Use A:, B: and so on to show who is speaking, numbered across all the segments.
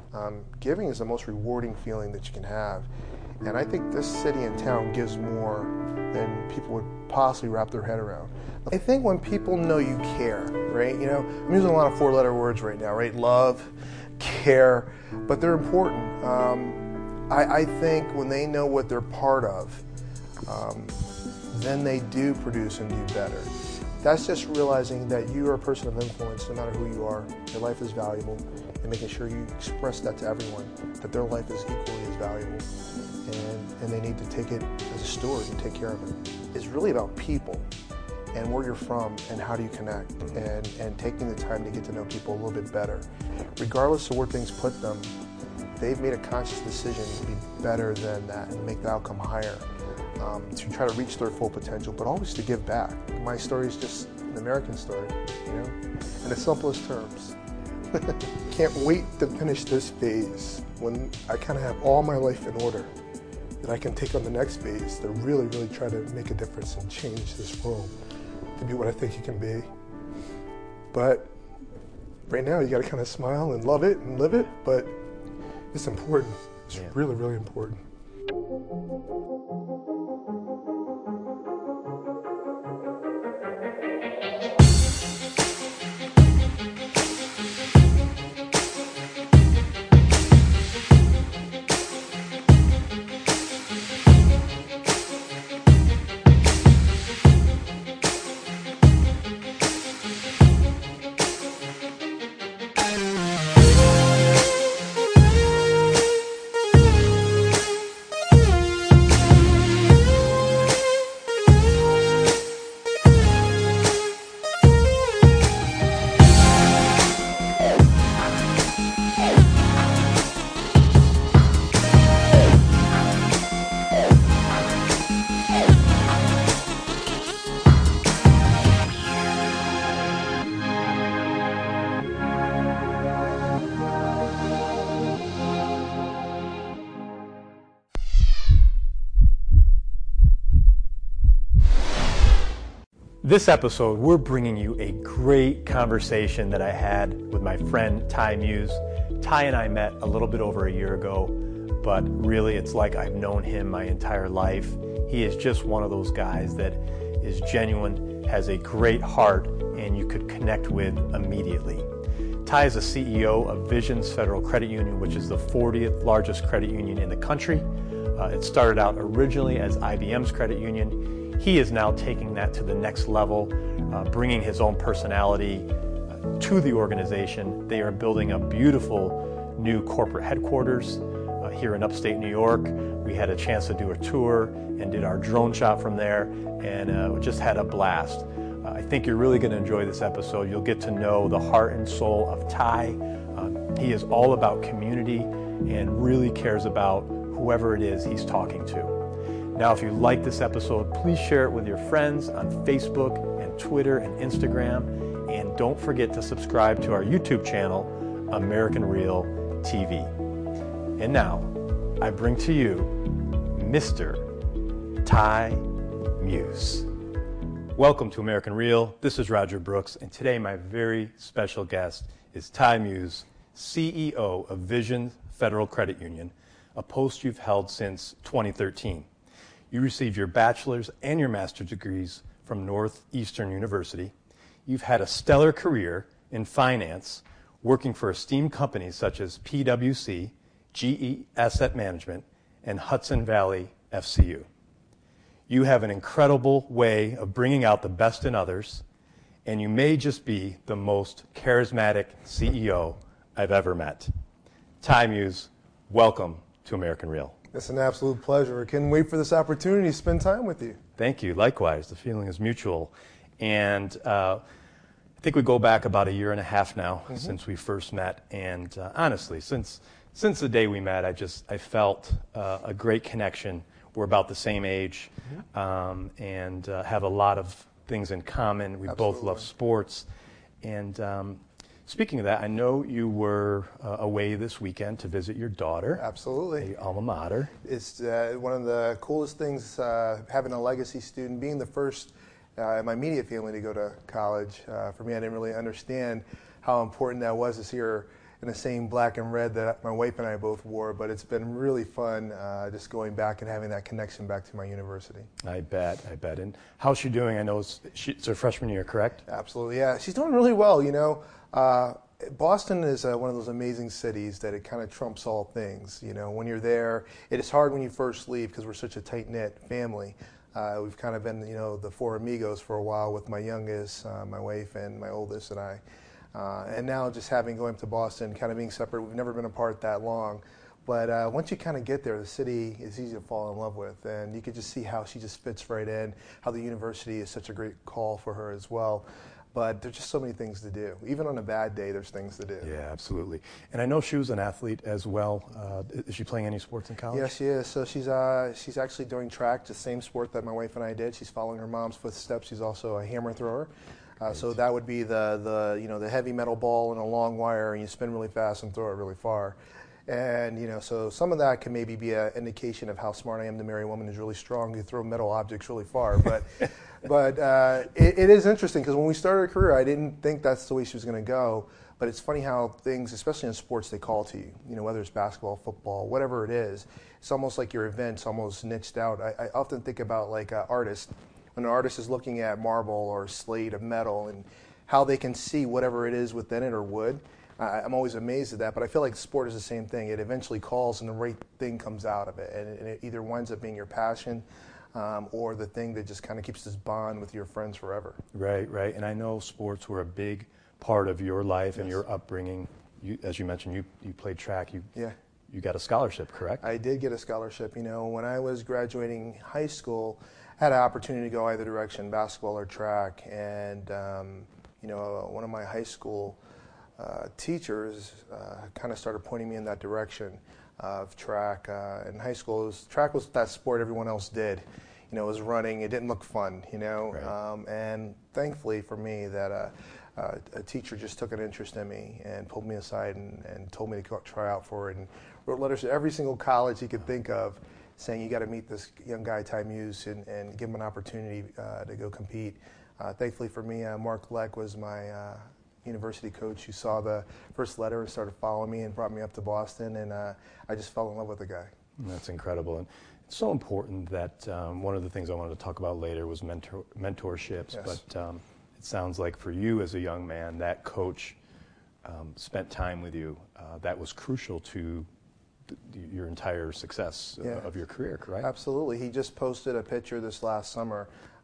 A: Giving is the most rewarding feeling that you can have. And I think this city and town gives more than people would possibly wrap their head around. I think when people know you care, right? You know, I'm using a lot of four-letter words right now, right? Love, care, but they're important. I think when they know what they're part of, then they do produce and do better. That's just realizing that you are a person of influence no matter who you are. Your life is valuable, and making sure you express that to everyone, that their life is equally as valuable, and they need to take it as a steward and take care of it. It's really about people and where you're from and how do you connect, and taking the time to get to know people a little bit better. Regardless of where things put them, they've made a conscious decision to be better than that and make the outcome higher, to try to reach their full potential, but always to give back. My story is just an American story, you know, in the simplest terms. Can't wait to finish this phase when I kind of have all my life in order, that I can take on the next phase to really, really try to make a difference and change this world to be what I think it can be. But right now, you got to kind of smile and love it and live it, but it's important. It's really, really important.
B: This episode, we're bringing you a great conversation that I had with my friend Ty Muse. Ty and I met a little bit over a year ago, but really it's like I've known him my entire life. He is just one of those guys that is genuine, has a great heart, and you could connect with immediately. Ty is the CEO of Visions Federal Credit Union, which is the 40th largest credit union in the country. It started out originally as IBM's credit union. He is now taking that to the next level, bringing his own personality to the organization. They are building a beautiful new corporate headquarters here in upstate New York. We had a chance to do a tour and did our drone shot from there, and we just had a blast. I think you're really going to enjoy this episode. You'll get to know the heart and soul of Ty. He is all about community and really cares about whoever it is he's talking to. Now, if you like this episode, please share it with your friends on Facebook and Twitter and Instagram. And don't forget to subscribe to our YouTube channel, American Real TV. And now, I bring to you Mr. Ty Muse. Welcome to American Real. This is Roger Brooks, and today my very special guest is Ty Muse, CEO of Visions Federal Credit Union, a post you've held since 2013. You received your bachelor's and your master's degrees from Northeastern University. You've had a stellar career in finance, working for esteemed companies such as PwC, GE Asset Management, and Hudson Valley FCU. You have an incredible way of bringing out the best in others, and you may just be the most charismatic CEO I've ever met. Ty Muse, welcome to American Real.
A: It's an absolute pleasure. I can't wait for this opportunity to spend time with you.
B: Thank you. Likewise. The feeling is mutual. And I think we go back about a year and a half now since we first met. And honestly, since the day we met, I felt a great connection. We're about the same age and have a lot of things in common. We both love sports. And speaking of that, I know you were away this weekend to visit your daughter.
A: Absolutely.
B: Your alma mater.
A: It's one of the coolest things, having a legacy student, being the first in my immediate family to go to college. For me, I didn't really understand how important that was to see her in the same black and red that my wife and I both wore, but it's been really fun just going back and having that connection back to my university.
B: I bet. And how's she doing? I know it's her freshman year, correct?
A: Absolutely, yeah. She's doing really well, you know. Boston is one of those amazing cities that it kind of trumps all things. You know, when you're there, it is hard when you first leave because we're such a tight-knit family. We've kind of been, you know, the four amigos for a while with my youngest, my wife, and my oldest, and I. And now just going up to Boston, kind of being separate, we've never been apart that long. But once you kind of get there, the city is easy to fall in love with. And you could just see how she just fits right in, how the university is such a great call for her as well. But there's just so many things to do. Even on a bad day, there's things to do.
B: Yeah, absolutely. And I know she was an athlete as well. Is she playing any sports in college?
A: Yes, she is. So she's actually doing track, the same sport that my wife and I did. She's following her mom's footsteps. She's also a hammer thrower. So that would be the heavy metal ball and a long wire, and you spin really fast and throw it really far. And so some of that can maybe be an indication of how smart I am to marry a woman who's really strong to throw metal objects really far. But it is interesting because when we started our career, I didn't think that's the way she was going to go. But it's funny how things, especially in sports, they call to you. You know, whether it's basketball, football, whatever it is, it's almost like your event's almost niched out. I often think about like artists. When an artist is looking at marble or slate of metal and how they can see whatever it is within it or wood, I'm always amazed at that. But I feel like sport is the same thing. It eventually calls and the right thing comes out of it. And it either winds up being your passion or the thing that just kind of keeps this bond with your friends forever.
B: Right. And I know sports were a big part of your life and your upbringing. As you mentioned, you played track. You got a scholarship, correct?
A: I did get a scholarship. You know, when I was graduating high school, I had an opportunity to go either direction, basketball or track. And, one of my high school teachers kind of started pointing me in that direction of track. In high school, track was that sport everyone else did. You know, it was running. It didn't look fun, you know.
B: Right.
A: And thankfully for me that a teacher just took an interest in me and pulled me aside and told me to go try out for it and wrote letters to every single college he could think of saying, you got to meet this young guy, Ty Muse, and give him an opportunity to go compete. Thankfully for me, Mark Leck was my university coach who saw the first letter and started following me and brought me up to Boston, and I just fell in love with the guy.
B: That's incredible. And it's so important that one of the things I wanted to talk about later was mentorships.
A: Yes.
B: But it sounds like for you as a young man, that coach spent time with you. That was crucial to your entire success of your career, correct?
A: Absolutely. He just posted a picture this last summer.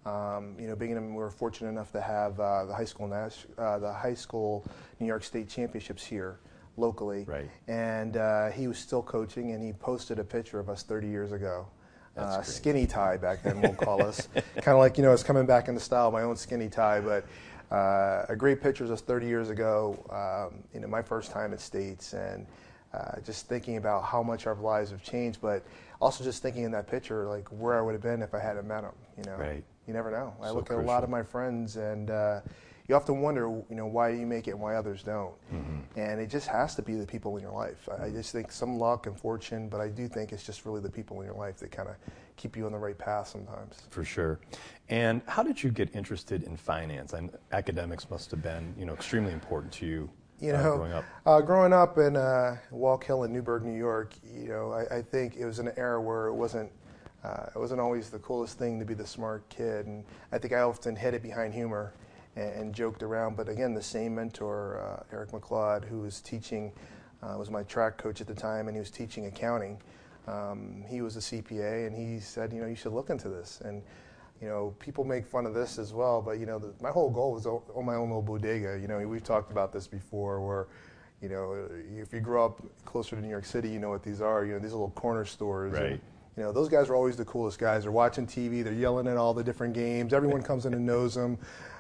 A: We were fortunate enough to have the high school New York State championships here locally.
B: Right.
A: And he was still coaching, and he posted a picture of us 30 years ago. Skinny tie back then, we'll call us. Kind of like, it's coming back into style, my own skinny tie. But a great picture of us 30 years ago, my first time at States, and just thinking about how much our lives have changed, but also just thinking in that picture, like where I would have been if I hadn't met him,
B: Right.
A: You never know. I look
B: crucial.
A: at a lot of my friends, and you often wonder, why you make it and why others don't.
B: Mm-hmm.
A: And it just has to be the people in your life. I just think some luck and fortune, but I do think it's just really the people in your life that kind of keep you on the right path sometimes.
B: For sure. And how did you get interested in finance? Academics must have been, extremely important to you. Growing up?
A: Growing up in Walk Hill in Newburgh, New York, I think it was an era where it wasn't always the coolest thing to be the smart kid, and I think I often hid it behind humor and joked around. But again, the same mentor, Eric McLeod, who was teaching, was my track coach at the time, and he was teaching accounting. He was a CPA, and he said, you should look into this. And people make fun of this as well, but my whole goal was own my own little bodega. We've talked about this before, where if you grow up closer to New York City, you know what these are. These little corner stores.
B: Right.
A: And, those guys are always the coolest guys. They're watching TV. They're yelling at all the different games. Everyone comes in and knows them.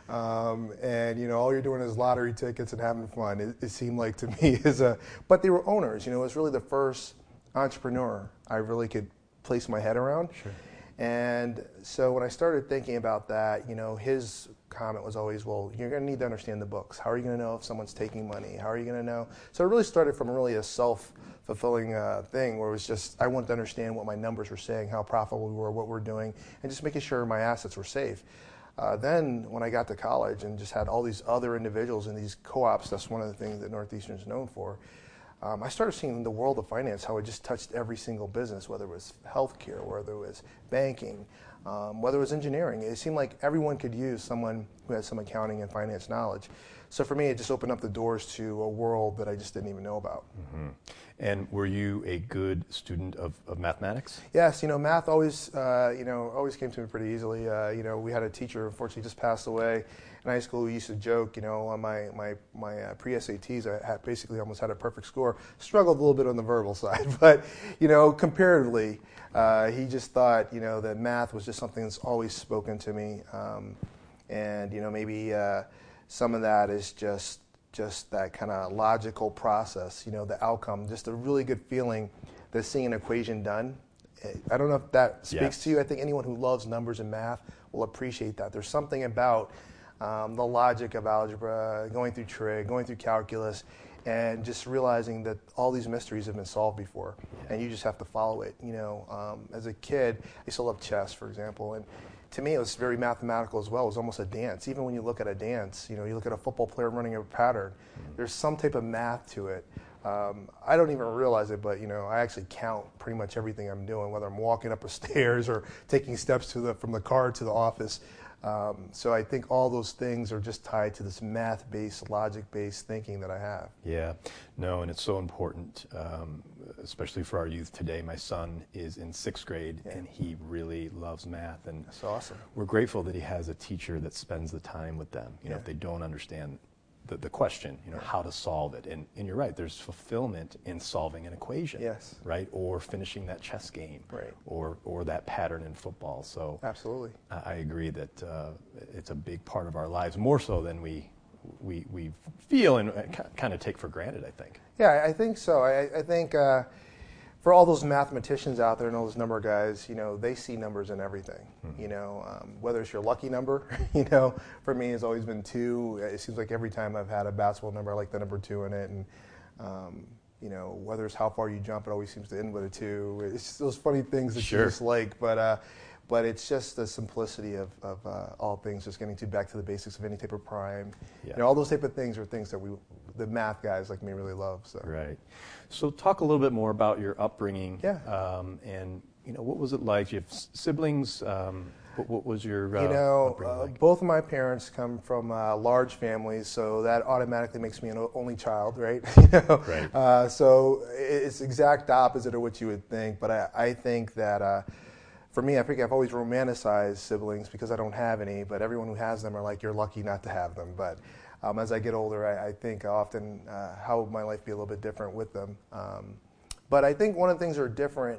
A: And all you're doing is lottery tickets and having fun. It seemed like to me but they were owners. It was really the first entrepreneur I really could place my head around.
B: Sure.
A: And so when I started thinking about that, his comment was always, well, you're going to need to understand the books. How are you going to know if someone's taking money? How are you going to know? So it really started from really a self-fulfilling thing where it was just, I wanted to understand what my numbers were saying, how profitable we were, what we're doing, and just making sure my assets were safe. Then when I got to college and just had all these other individuals in these co-ops, that's one of the things that Northeastern is known for, I started seeing the world of finance, how it just touched every single business, whether it was healthcare, whether it was banking, whether it was engineering. It seemed like everyone could use someone who had some accounting and finance knowledge. So for me, it just opened up the doors to a world that I just didn't even know about.
B: Mm-hmm. And were you a good student of mathematics?
A: Yes, math always, always came to me pretty easily. We had a teacher, unfortunately, just passed away in high school. We used to joke, on my pre-SATs, I had basically almost had a perfect score. Struggled a little bit on the verbal side, but, comparatively, he just thought, that math was just something that's always spoken to me. Maybe some of that is just that kind of logical process, the outcome, just a really good feeling that seeing an equation done. I don't know if that speaks to you. I think anyone who loves numbers and math will appreciate that. There's something about the logic of algebra, going through trig, going through calculus, and just realizing that all these mysteries have been solved before, and you just have to follow it. As a kid, I used to love chess, for example, and to me, it was very mathematical as well. It was almost a dance. Even when you look at a dance, you look at a football player running a pattern, there's some type of math to it. I don't even realize it, but I actually count pretty much everything I'm doing, whether I'm walking up the stairs or taking steps from the car to the office. So I think all those things are just tied to this math-based, logic-based thinking that I have.
B: Yeah, no, and it's so important, especially for our youth today. My son is in 6th grade, and he really loves math. And
A: that's awesome.
B: We're grateful that he has a teacher that spends the time with them. If they don't understand the question, how to solve it. And you're right, there's fulfillment in solving an equation.
A: Yes.
B: Right? Or finishing that chess game.
A: Right.
B: Or that pattern in football. So
A: absolutely.
B: I agree that it's a big part of our lives, more so than we feel and kind of take for granted, I think.
A: Yeah, I think so. I think for all those mathematicians out there and all those number guys, they see numbers in everything. Whether it's your lucky number, for me it's always been 2. It seems like every time I've had a basketball number, I like the number 2 in it. And whether it's how far you jump, it always seems to end with a 2. It's just those funny things that you just like. But it's just the simplicity of all things, just getting back to the basics of any type of prime.
B: Yeah.
A: All those type of things are things that the math guys like me really love. So.
B: Right. So talk a little bit more about your upbringing.
A: Yeah.
B: And what was it like? Do you have siblings? What was your upbringing like?
A: Both of my parents come from large families, so that automatically makes me an only child, right?
B: Right.
A: So it's exact opposite of what you would think. But I think that. For me, I think I've always romanticized siblings because I don't have any, but everyone who has them are like, you're lucky not to have them. But as I get older, I think often how would my life be a little bit different with them. But I think one of the things that are different,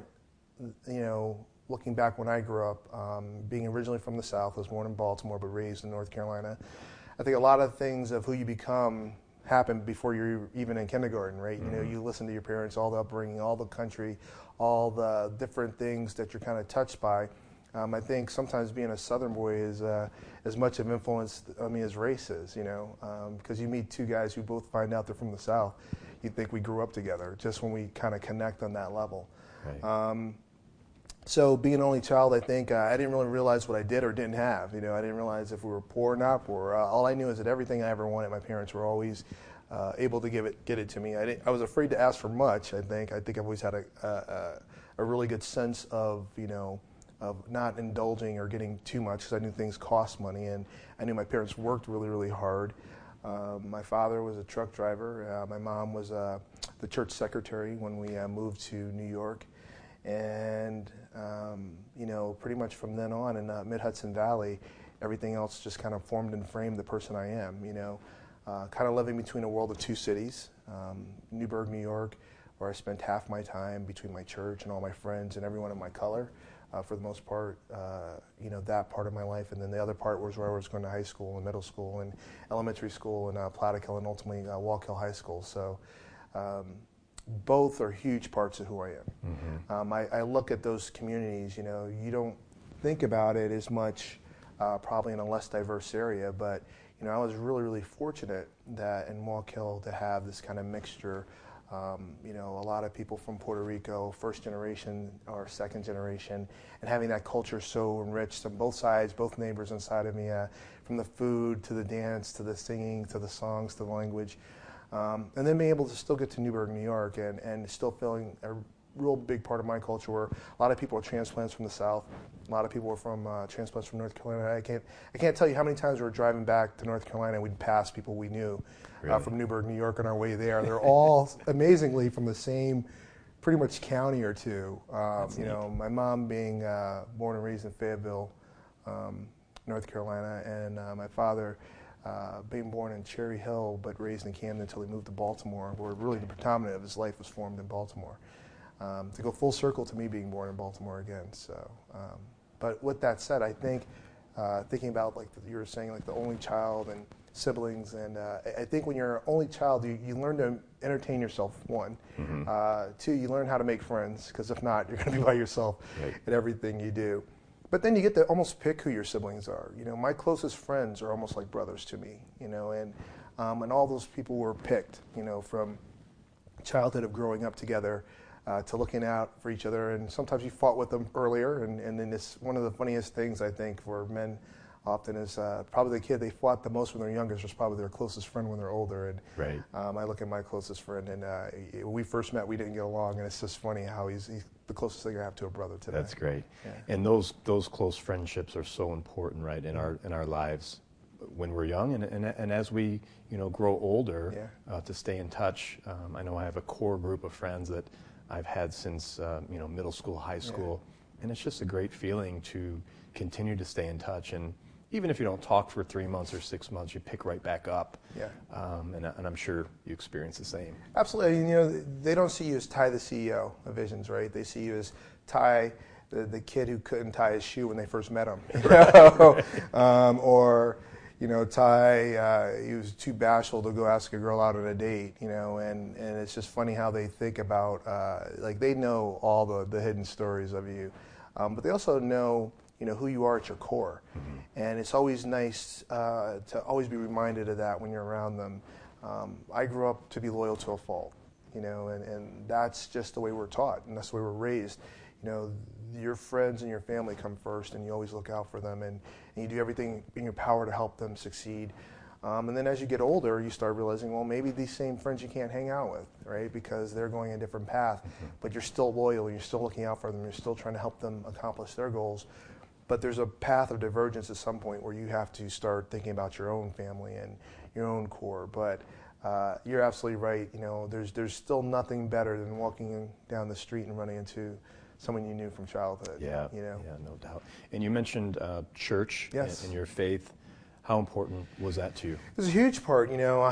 A: looking back when I grew up, being originally from the South, I was born in Baltimore but raised in North Carolina. I think a lot of things of who you become happen before you're even in kindergarten, right?
B: Mm-hmm.
A: You listen to your parents, all the upbringing, all the country, all the different things that you're kind of touched by. I think sometimes being a Southern boy is as much of influence on me as race is, because you meet 2 guys who both find out they're from the South. You think we grew up together, just when we kind of connect on that level.
B: Right.
A: So being an only child, I think I didn't really realize what I did or didn't have. I didn't realize if we were poor or not poor. All I knew is that everything I ever wanted, my parents were always able to get it to me. I was afraid to ask for much. I think I've always had a really good sense of of not indulging or getting too much, because I knew things cost money, and I knew my parents worked really, really hard. My father was a truck driver. My mom was the church secretary when we moved to New York. And, pretty much from then on in Mid-Hudson Valley, everything else just kind of formed and framed the person I am, kind of living between a world of 2 cities, Newburgh, New York, where I spent half my time between my church and all my friends and everyone of my color, for the most part, that part of my life. And then the other part was where I was going to high school and middle school and elementary school and Plattekill and ultimately Wallkill High School. So both are huge parts of who I am. Mm-hmm. I look at those communities, you don't think about it as much probably in a less diverse area, but I was really, really fortunate that in Wallkill to have this kind of mixture. A lot of people from Puerto Rico, first generation or second generation, and having that culture so enriched on both sides, both neighbors inside of me, from the food to the dance to the singing to the songs to the language. And then being able to still get to Newburgh, New York, and still feeling a real big part of my culture where a lot of people are transplants from the South. A lot of people are from transplants from North Carolina. I can't tell you how many times we were driving back to North Carolina and we'd pass people we knew from Newburgh, New York on our way there. They're all amazingly from the same pretty much county or two. You know, my mom being born and raised in Fayetteville, North Carolina, and my father being born in Cherry Hill but raised in Camden until he moved to Baltimore, where really the predominant of his life was formed in Baltimore. To go full circle to me being born in Baltimore again. So, but with that said, I think thinking about like you were saying, like the only child and siblings, and I think when you're an only child, you learn to entertain yourself. One, two, you learn how to make friends, because if not, you're going to be by yourself in everything you do. But then you get to almost pick who your siblings are. You know, my closest friends are almost like brothers to me. You know, and all those people were picked. You know, from childhood of growing up together. To looking out for each other, and sometimes you fought with them earlier, and then it's one of the funniest things I think for men often is probably the kid they fought the most when they're younger is probably their closest friend when they're older. And I look at my closest friend, and when we first met, we didn't get along, and it's just funny how he's the closest thing I have to a brother today.
B: That's great.
A: Yeah.
B: And those close friendships are so important, right, in our lives when we're young, and as we grow older, to stay in touch. I know I have a core group of friends that I've had since middle school, high school, and it's just a great feeling to continue to stay in touch. And even if you don't talk for 3 months or 6 months, you pick right back up. And I'm sure you experience the same.
A: Absolutely. You know, they don't see you as Ty, the CEO of Visions, right? They see you as Ty, the kid who couldn't tie his shoe when they first met him, or Ty, he was too bashful to go ask a girl out on a date, and it's just funny how they think about, like they know all the hidden stories of you, but they also know, who you are at your core. And it's always nice to always be reminded of that when you're around them. I grew up to be loyal to a fault, and that's just the way we're taught, and that's the way we're raised. Your friends and your family come first, and you always look out for them, and you do everything in your power to help them succeed. And then as you get older, you start realizing, well, maybe these same friends you can't hang out with, right? Because they're going a different path, but you're still loyal, you're still looking out for them, you're still trying to help them accomplish their goals. But there's a path of divergence at some point where you have to start thinking about your own family and your own core. But you're absolutely right. There's still nothing better than walking down the street and running into someone you knew from childhood.
B: Yeah, no doubt. And you mentioned church and your faith. How important was that to you?
A: It was a huge part.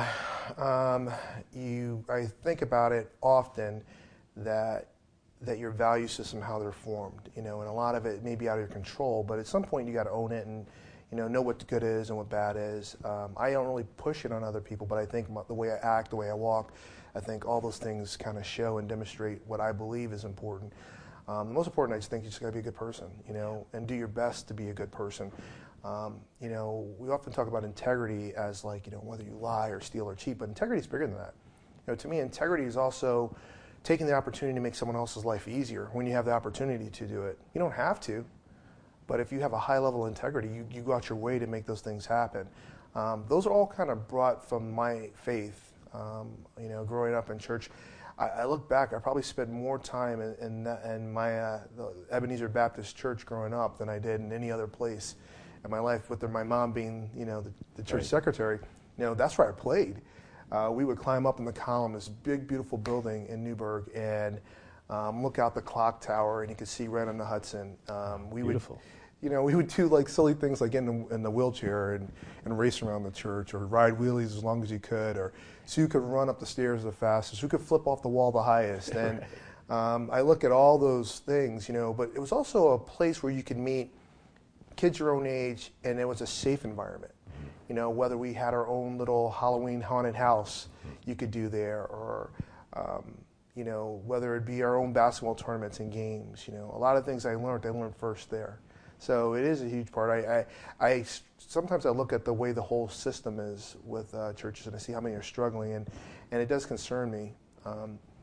A: I think about it often that your value system, how they're formed, and a lot of it may be out of your control, but at some point you got to own it and know what good is and what bad is. I don't really push it on other people, but I think the way I act, the way I walk, I think all those things kind of show and demonstrate what I believe is important. The most important, I just think you just got to be a good person, and do your best to be a good person. We often talk about integrity as like, whether you lie or steal or cheat, but integrity is bigger than that. To me, integrity is also taking the opportunity to make someone else's life easier when you have the opportunity to do it. You don't have to, but if you have a high level of integrity, you go out your way to make those things happen. Those are all kind of brought from my faith. Growing up in church, I look back, I probably spent more time in my the Ebenezer Baptist Church growing up than I did in any other place in my life, with my mom being, the church secretary. That's where I played. We would climb up in the column, this big, beautiful building in Newburgh, and look out the clock tower, and you could see right on the Hudson.
B: Beautiful.
A: We would do like silly things like get in the wheelchair and race around the church, or ride wheelies as long as you could, or so you could run up the stairs the fastest, who could flip off the wall the highest. And I look at all those things, but it was also a place where you could meet kids your own age, and it was a safe environment. Whether we had our own little Halloween haunted house you could do there, or whether it be our own basketball tournaments and games. A lot of things I learned first there. So it is a huge part. I sometimes I look at the way the whole system is with churches, and I see how many are struggling, and it does concern me.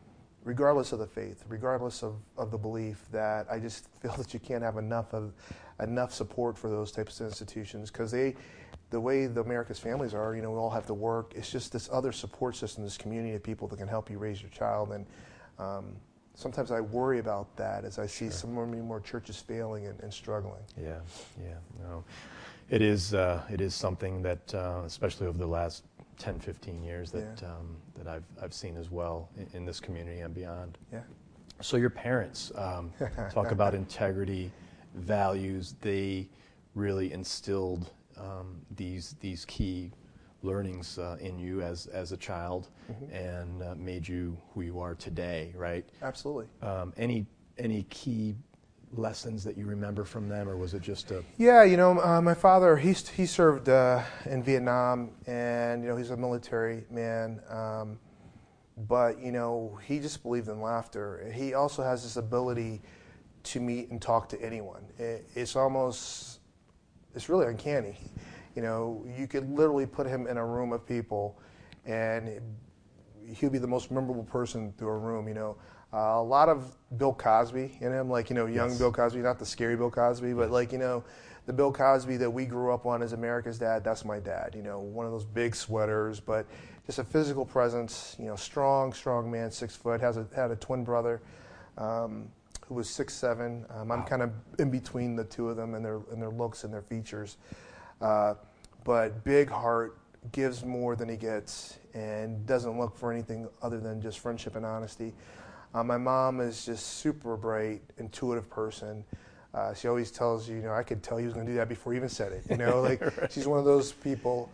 A: regardless of the faith, regardless of the belief, that I just feel that you can't have enough support for those types of institutions, because the way the America's families are, we all have to work. It's just this other support system, this community of people that can help you raise your child. And sometimes I worry about that as I see more churches failing and struggling.
B: Yeah. No, it is something that, especially over the last 10, 15 years, that I've seen as well in this community and beyond.
A: Yeah.
B: So your parents talk about integrity, values. They really instilled these key learnings in you as a child, and made you who you are today, right?
A: Absolutely.
B: Any key lessons that you remember from them, or was it just a...
A: Yeah, my father, he served in Vietnam, and he's a military man, but he just believed in laughter. He also has this ability to meet and talk to anyone. It's really uncanny. You could literally put him in a room of people, and he'll be the most memorable person through a room. A lot of Bill Cosby in him, young Bill Cosby, not the scary Bill Cosby, but the Bill Cosby that we grew up on as America's dad. That's my dad. One of those big sweaters, but just a physical presence. Strong man, 6 foot. Had a twin brother who was 6'7". I'm kind of in between the two of them in their looks and their features. But big heart, gives more than he gets, and doesn't look for anything other than just friendship and honesty. My mom is just super bright, intuitive person. She always tells you, I could tell he was going to do that before he even said it.
B: Right.
A: She's one of those people.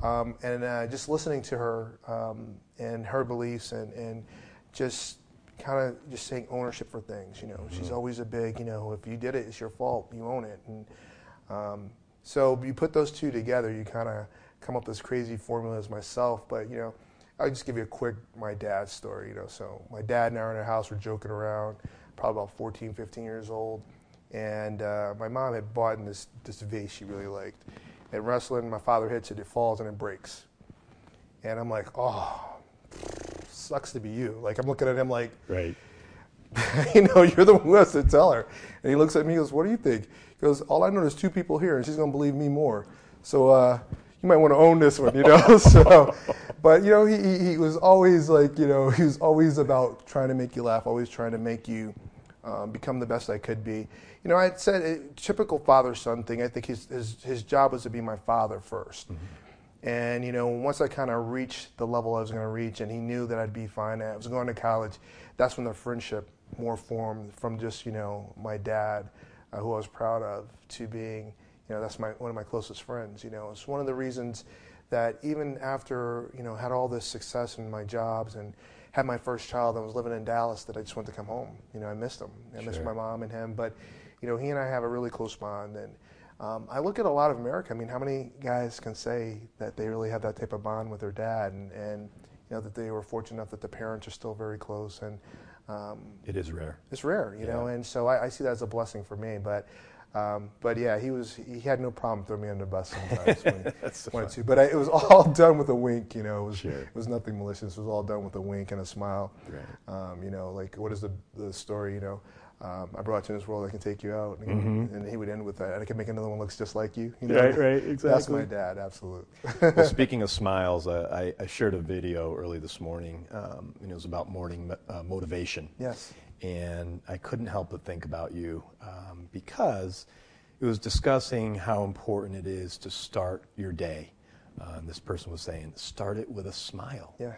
A: And just listening to her and her beliefs and just kind of just taking ownership for things. She's always a big, if you did it, it's your fault. You own it. And so you put those two together, you kind of come up with this crazy formulas myself. But I'll just give you a quick my dad's story. So my dad and I were in our house, we're joking around, probably about 14, 15 years old, and my mom had bought this vase she really liked. At wrestling, my father hits it, it falls and it breaks, and I'm like, oh, sucks to be you. I'm looking at him like,
B: right.
A: You're the one who has to tell her. And he looks at me and goes, what do you think? He goes, all I know is 2 people here, and she's going to believe me more. So you might want to own this one, So, but, he was always he was always about trying to make you laugh, always trying to make you become the best I could be. I said a typical father-son thing. I think his job was to be my father first. Mm-hmm. And, once I kind of reached the level I was going to reach, and he knew that I'd be fine, I was going to college, that's when the friendship more formed from just, my dad, who I was proud of, to being, that's one of my closest friends. It's one of the reasons that even after, had all this success in my jobs and had my first child and was living in Dallas, that I just wanted to come home. I missed him. I missed my mom and him. But, he and I have a really close bond. And I look at a lot of America. I mean, how many guys can say that they really have that type of bond with their dad and that they were fortunate enough that the parents are still very close. And
B: it is rare.
A: It's rare, and so I see that as a blessing for me. But yeah, he had no problem throwing me under the bus sometimes when he wanted to. But it was all done with a wink, It was nothing malicious. It was all done with a wink and a smile.
B: Right.
A: What is the story? I brought you in this world, I can take you out, and he would end with that. And I can make another one looks just like you.
B: Right, exactly.
A: That's my dad, absolutely.
B: Well, speaking of smiles, I shared a video early this morning. It was about morning motivation.
A: Yes.
B: And I couldn't help but think about you because it was discussing how important it is to start your day. This person was saying, start it with a smile.
A: Yeah.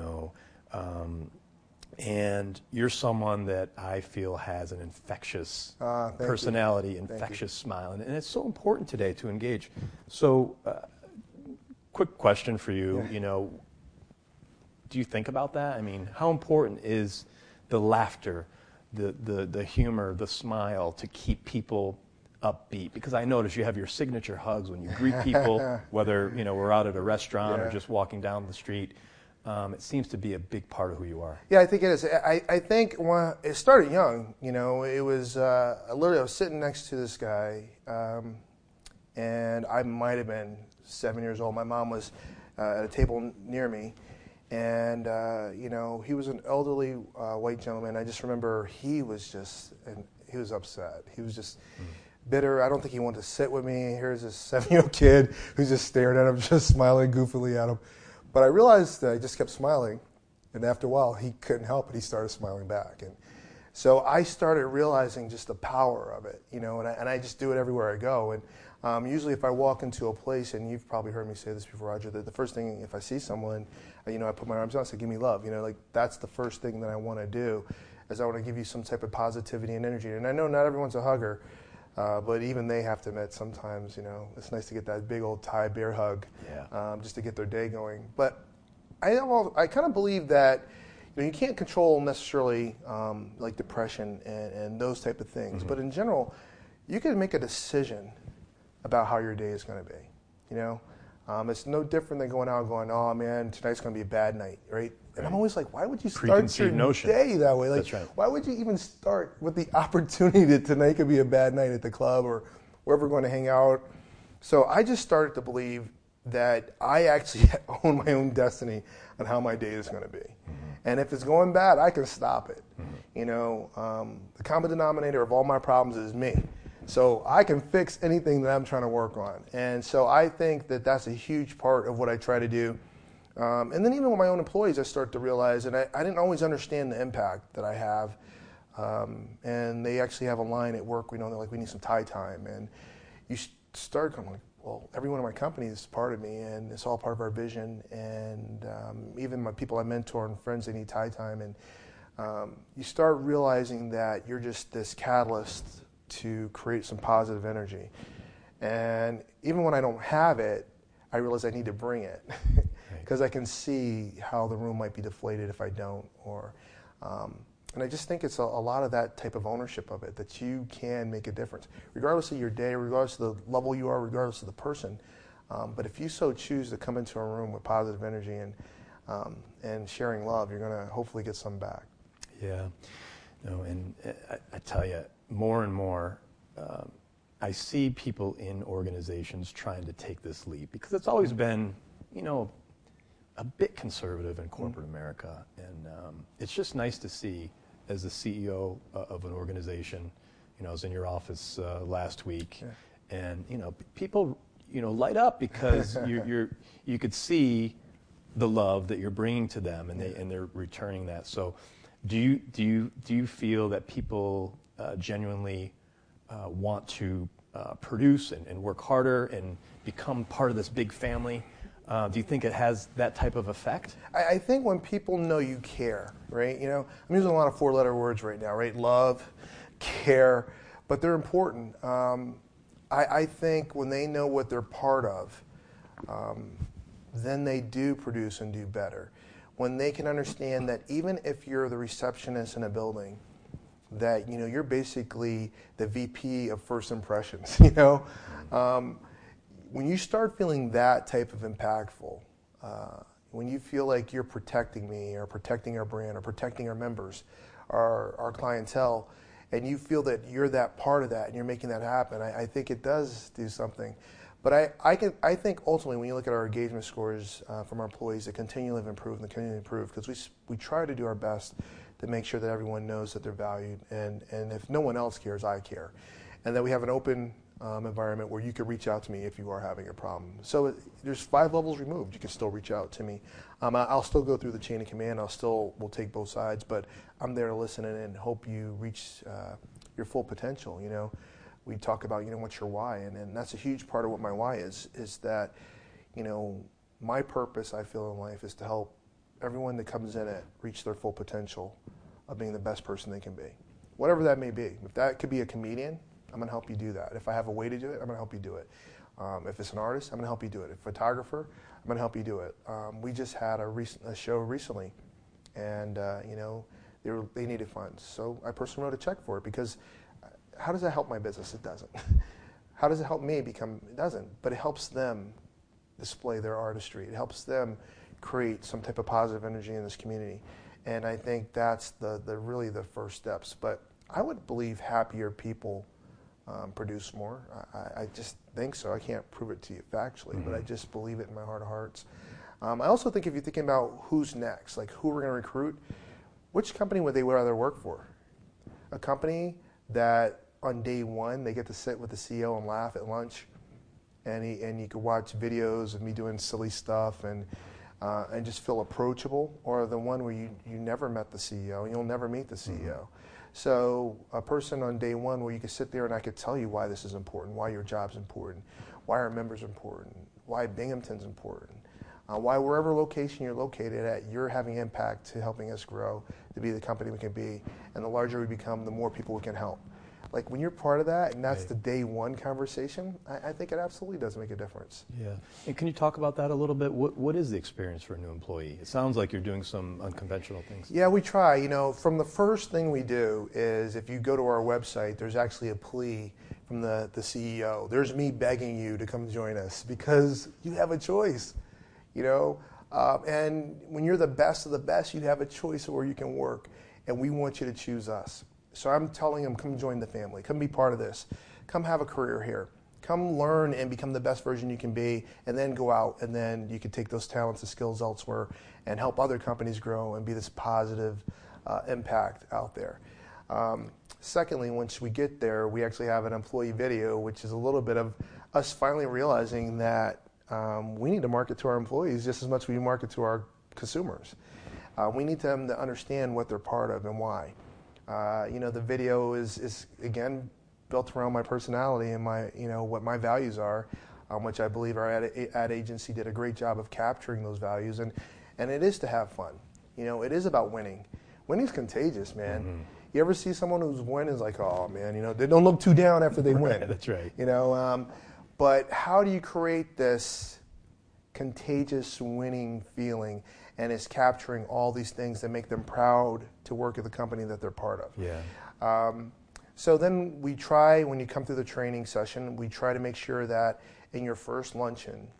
B: And you're someone that I feel has an infectious personality, infectious smile. And it's so important today to engage. So, quick question for you, do you think about that? I mean, how important is the laughter, the humor, the smile to keep people upbeat? Because I notice you have your signature hugs when you greet people, whether we're out at a restaurant or just walking down the street. It seems to be a big part of who you are.
A: Yeah, I think it is. I think when it started young, it was literally I was sitting next to this guy, and I might have been 7 years old. My mom was at a table near me, And he was an elderly white gentleman. I just remember he was upset. He was just bitter. I don't think he wanted to sit with me. Here's this 7-year-old kid who's just staring at him, just smiling goofily at him. But I realized that I just kept smiling, and after a while, he couldn't help it. He started smiling back, and so I started realizing just the power of it, and I just do it everywhere I go. And usually, if I walk into a place, and you've probably heard me say this before, Roger, that the first thing, if I see someone, I put my arms out and say, "Give me love." Like that's the first thing that I want to do, is I want to give you some type of positivity and energy. And I know not everyone's a hugger. But even they have to admit sometimes, it's nice to get that big old Thai bear hug, just to get their day going. But I kind of believe that you can't control necessarily like depression and those type of things. But in general, you can make a decision about how your day is going to be. It's no different than going out and going, "Oh man, tonight's going to be a bad night," right? And I'm always like, why would you start your day that way? Like,
B: that's right.
A: Why would you even start with the opportunity that tonight could be a bad night at the club or wherever we're going to hang out? So I just started to believe that I actually own my own destiny on how my day is going to be. And if it's going bad, I can stop it. The common denominator of all my problems is me. So I can fix anything that I'm trying to work on. And so I think that that's a huge part of what I try to do. And then even with my own employees, I start to realize, and I didn't always understand the impact that I have. And they actually have a line at work, they're like, "We need some Thai time." And you start going like, well, every one of my companies is part of me, and it's all part of our vision. And even my people I mentor and friends, they need Thai time. And you start realizing that you're just this catalyst to create some positive energy. And even when I don't have it, I realize I need to bring it because I can see how the room might be deflated if I don't. And I just think it's a lot of that type of ownership of it, that you can make a difference, regardless of your day, regardless of the level you are, regardless of the person. But if you so choose to come into a room with positive energy and sharing love, you're going to hopefully get some back.
B: Yeah. And I tell you, more and more, I see people in organizations trying to take this leap because it's always been, a bit conservative in corporate America. And it's just nice to see, as the CEO of an organization, I was in your office last week, and, people, light up because you could see the love that you're bringing to them, and they're returning that. So do you feel that people genuinely want to produce and work harder and become part of this big family? Do you think it has that type of effect?
A: I think when people know you care, right? I'm using a lot of 4-letter words right now, right? Love, care, but they're important. I think when they know what they're part of, then they do produce and do better. When they can understand that even if you're the receptionist in a building, that you're basically the VP of first impressions. When you start feeling that type of impactful, when you feel like you're protecting me or protecting our brand or protecting our members, our clientele, and you feel that you're that part of that and you're making that happen, I think it does do something. But I think ultimately when you look at our engagement scores from our employees, they continually have improved and they continually improve because we try to do our best to make sure that everyone knows that they're valued, and if no one else cares, I care, and that we have an open environment where you can reach out to me if you are having a problem. So there's 5 levels removed. You can still reach out to me. I'll still go through the chain of command. We'll take both sides, but I'm there to listen and hope you reach your full potential. We talk about, what's your why, and that's a huge part of what my why is that, my purpose, I feel, in life is to help everyone that comes in it reach their full potential of being the best person they can be, whatever that may be. If that could be a comedian, I'm going to help you do that. If I have a way to do it, I'm going to help you do it. If it's an artist, I'm going to help you do it. If a photographer, I'm going to help you do it. We just had a show recently, and they needed funds, so I personally wrote a check for it because how does that help my business? It doesn't. How does it help me become? It doesn't. But it helps them display their artistry. It helps them create some type of positive energy in this community, and I think that's really the first steps. But I would believe happier people produce more. I just think so. I can't prove it to you factually, but I just believe it in my heart of hearts. I also think if you're thinking about who's next, like who we're going to recruit, which company would they rather work for? A company that on day one they get to sit with the CEO and laugh at lunch, and you could watch videos of me doing silly stuff and just feel approachable, or the one where you never met the CEO and you'll never meet the CEO. So a person on day one where you could sit there and I could tell you why this is important, why your job's important, why our members are important, why Binghamton's important, why wherever location you're located at, you're having impact to helping us grow, to be the company we can be, and the larger we become, the more people we can help. Like when you're part of that, and that's the day one conversation, I think it absolutely does make a difference.
B: Yeah. And can you talk about that a little bit? What is the experience for a new employee? It sounds like you're doing some unconventional things.
A: Yeah, we try. You know, from the first thing we do is if you go to our website, there's actually a plea from the CEO. There's me begging you to come join us because you have a choice, you know. And when you're the best of the best, you have a choice of where you can work, and we want you to choose us. So I'm telling them, come join the family, come be part of this, come have a career here, come learn and become the best version you can be, and then go out and then you can take those talents and skills elsewhere and help other companies grow and be this positive impact out there. Secondly, once we get there, we actually have an employee video, which is a little bit of us finally realizing that we need to market to our employees just as much as we market to our consumers. We need them to understand what they're part of and why. You know, the video is again built around my personality and my, you know, what my values are, which I believe our ad agency did a great job of capturing those values, and it is to have fun. You know, it is about winning. Winning's contagious, man. Mm-hmm. You ever see someone who's winning is like, oh man, you know, they don't look too down after they win.
B: That's right.
A: You know, but how do you create this contagious winning feeling? And it's capturing all these things that make them proud to work at the company that they're part of.
B: Yeah.
A: So then we try, when you come through the training session, we try to make sure that in your first luncheon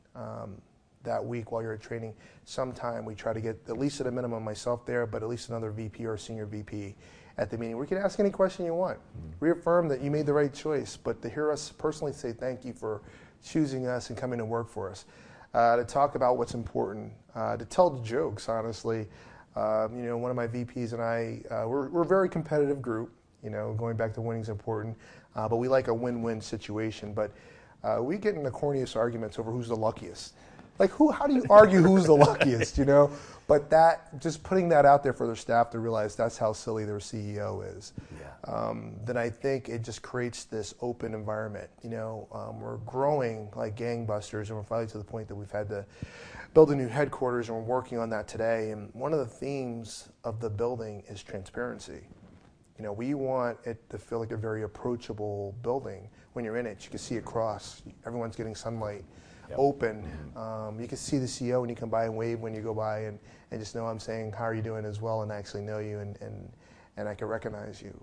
A: that week while you're at training, sometime we try to get at least at a minimum myself there, but at least another VP or senior VP at the meeting. We can ask any question you want. Reaffirm that you made the right choice, but to hear us personally say thank you for choosing us and coming to work for us. To talk about what's important, to tell the jokes, honestly. You know, one of my VPs and I, we're a very competitive group, you know, going back to winning's important, but we like a win-win situation. But we get in the corniest arguments over who's the luckiest. Like, how do you argue who's the luckiest, you know? But just putting that out there for their staff to realize that's how silly their CEO is. Yeah. Then I think it just creates this open environment. You know, we're growing like gangbusters, and we're finally to the point that we've had to build a new headquarters, and we're working on that today. And one of the themes of the building is transparency. You know, we want it to feel like a very approachable building. When you're in it, you can see across. Everyone's getting sunlight. Yep. Open. You can see the CEO when you come by and wave when you go by, and just know I'm saying, how are you doing as well, and I actually know you, and I can recognize you.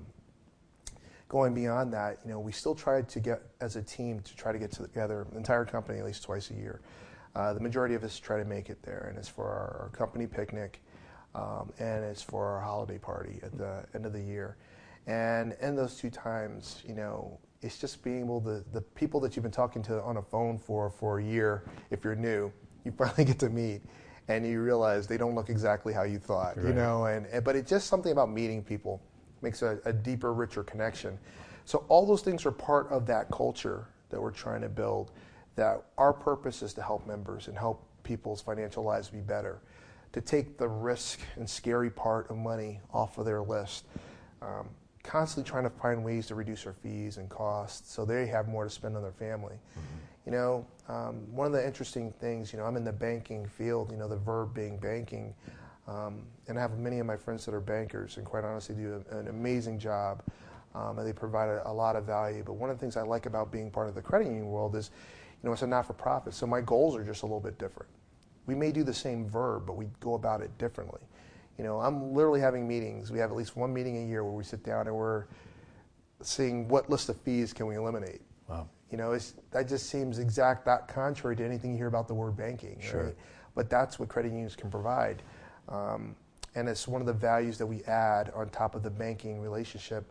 A: Going beyond that, you know, we still try to get, as a team, to try to get together, the entire company, at least twice a year. The majority of us try to make it there, and it's for our company picnic, and it's for our holiday party at the end of the year. And in those two times, you know, it's just being able to, the people that you've been talking to on a phone for a year, if you're new, you finally get to meet, and you realize they don't look exactly how you thought, right. You know, but it's just something about meeting people makes a deeper, richer connection. So all those things are part of that culture that we're trying to build, that our purpose is to help members and help people's financial lives be better, to take the risk and scary part of money off of their list, constantly trying to find ways to reduce their fees and costs so they have more to spend on their family. Mm-hmm. You know, one of the interesting things, you know, I'm in the banking field, you know, the verb being banking, and I have many of my friends that are bankers and quite honestly do an amazing job, and they provide a lot of value. But one of the things I like about being part of the credit union world is, you know, it's a not-for-profit, so my goals are just a little bit different. We may do the same verb, but we go about it differently. You know, I'm literally having meetings. We have at least one meeting a year where we sit down and we're seeing what list of fees can we eliminate.
B: Wow.
A: You know, that just seems that contrary to anything you hear about the word banking.
B: Sure.
A: Right? But that's what credit unions can provide. And it's one of the values that we add on top of the banking relationship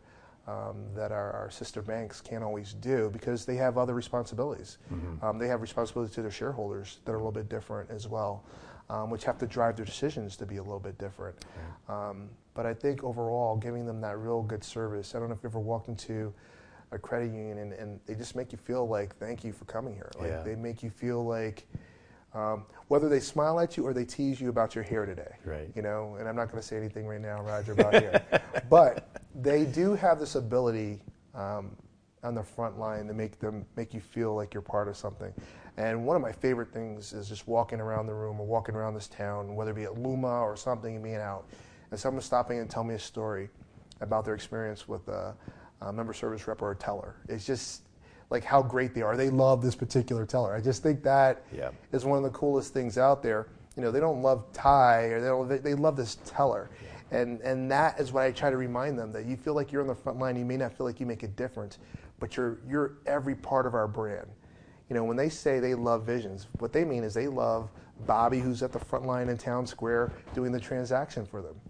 A: that our sister banks can't always do because they have other responsibilities. They have responsibilities to their shareholders that are a little bit different as well, which have to drive their decisions to be a little bit different. But I think overall, giving them that real good service. I don't know if you ever walked into a credit union and they just make you feel like, thank you for coming here. Like they make you feel like, whether they smile at you or they tease you about your hair today, you know, and I'm not going to say anything right now, Roger, about hair, but they do have this ability on the front line to make you feel like you're part of something. And one of my favorite things is just walking around the room or walking around this town, whether it be at Luma or something, and being out, and someone stopping and tell me a story about their experience with a member service rep or a teller. It's just like how great they are. They love this particular teller. I just think that is one of the coolest things out there. You know, they don't love Ty, or they love this teller. And that is what I try to remind them, that you feel like you're on the front line. You may not feel like you make a difference, but you're every part of our brand. You know, when they say they love Visions, what they mean is they love Bobby, who's at the front line in Town Square doing the transaction for them.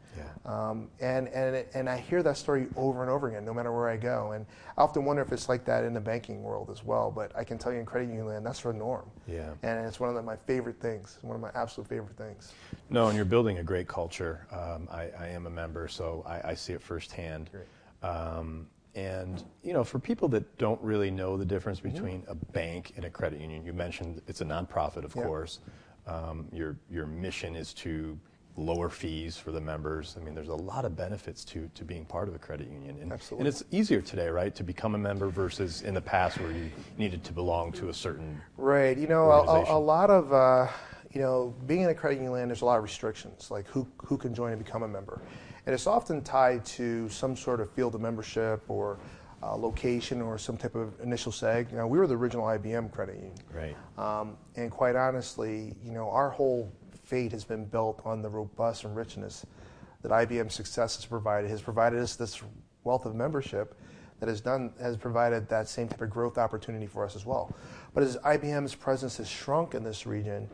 A: And I hear that story over and over again, no matter where I go. And I often wonder if it's like that in the banking world as well. But I can tell you in credit union land, that's the norm. And it's one of my favorite things, one of my absolute favorite things.
B: No, and you're building a great culture. I am a member, so I see it firsthand. And, you know, for people that don't really know the difference between a bank and a credit union, you mentioned it's a nonprofit, of course. Your mission is to lower fees for the members. I mean, there's a lot of benefits to being part of a credit union. And, and it's easier today, right, to become a member versus in the past where you needed to belong to a certain
A: You know, a lot of, you know, being in a credit union land, there's a lot of restrictions, like who can join and become a member. And it's often tied to some sort of field of membership or location or some type of initial seg. You know, we were the original IBM credit union. And quite honestly, you know, our whole fate has been built on the robust and richness that IBM's success has provided us this wealth of membership that has provided that same type of growth opportunity for us as well. But as IBM's presence has shrunk in this region,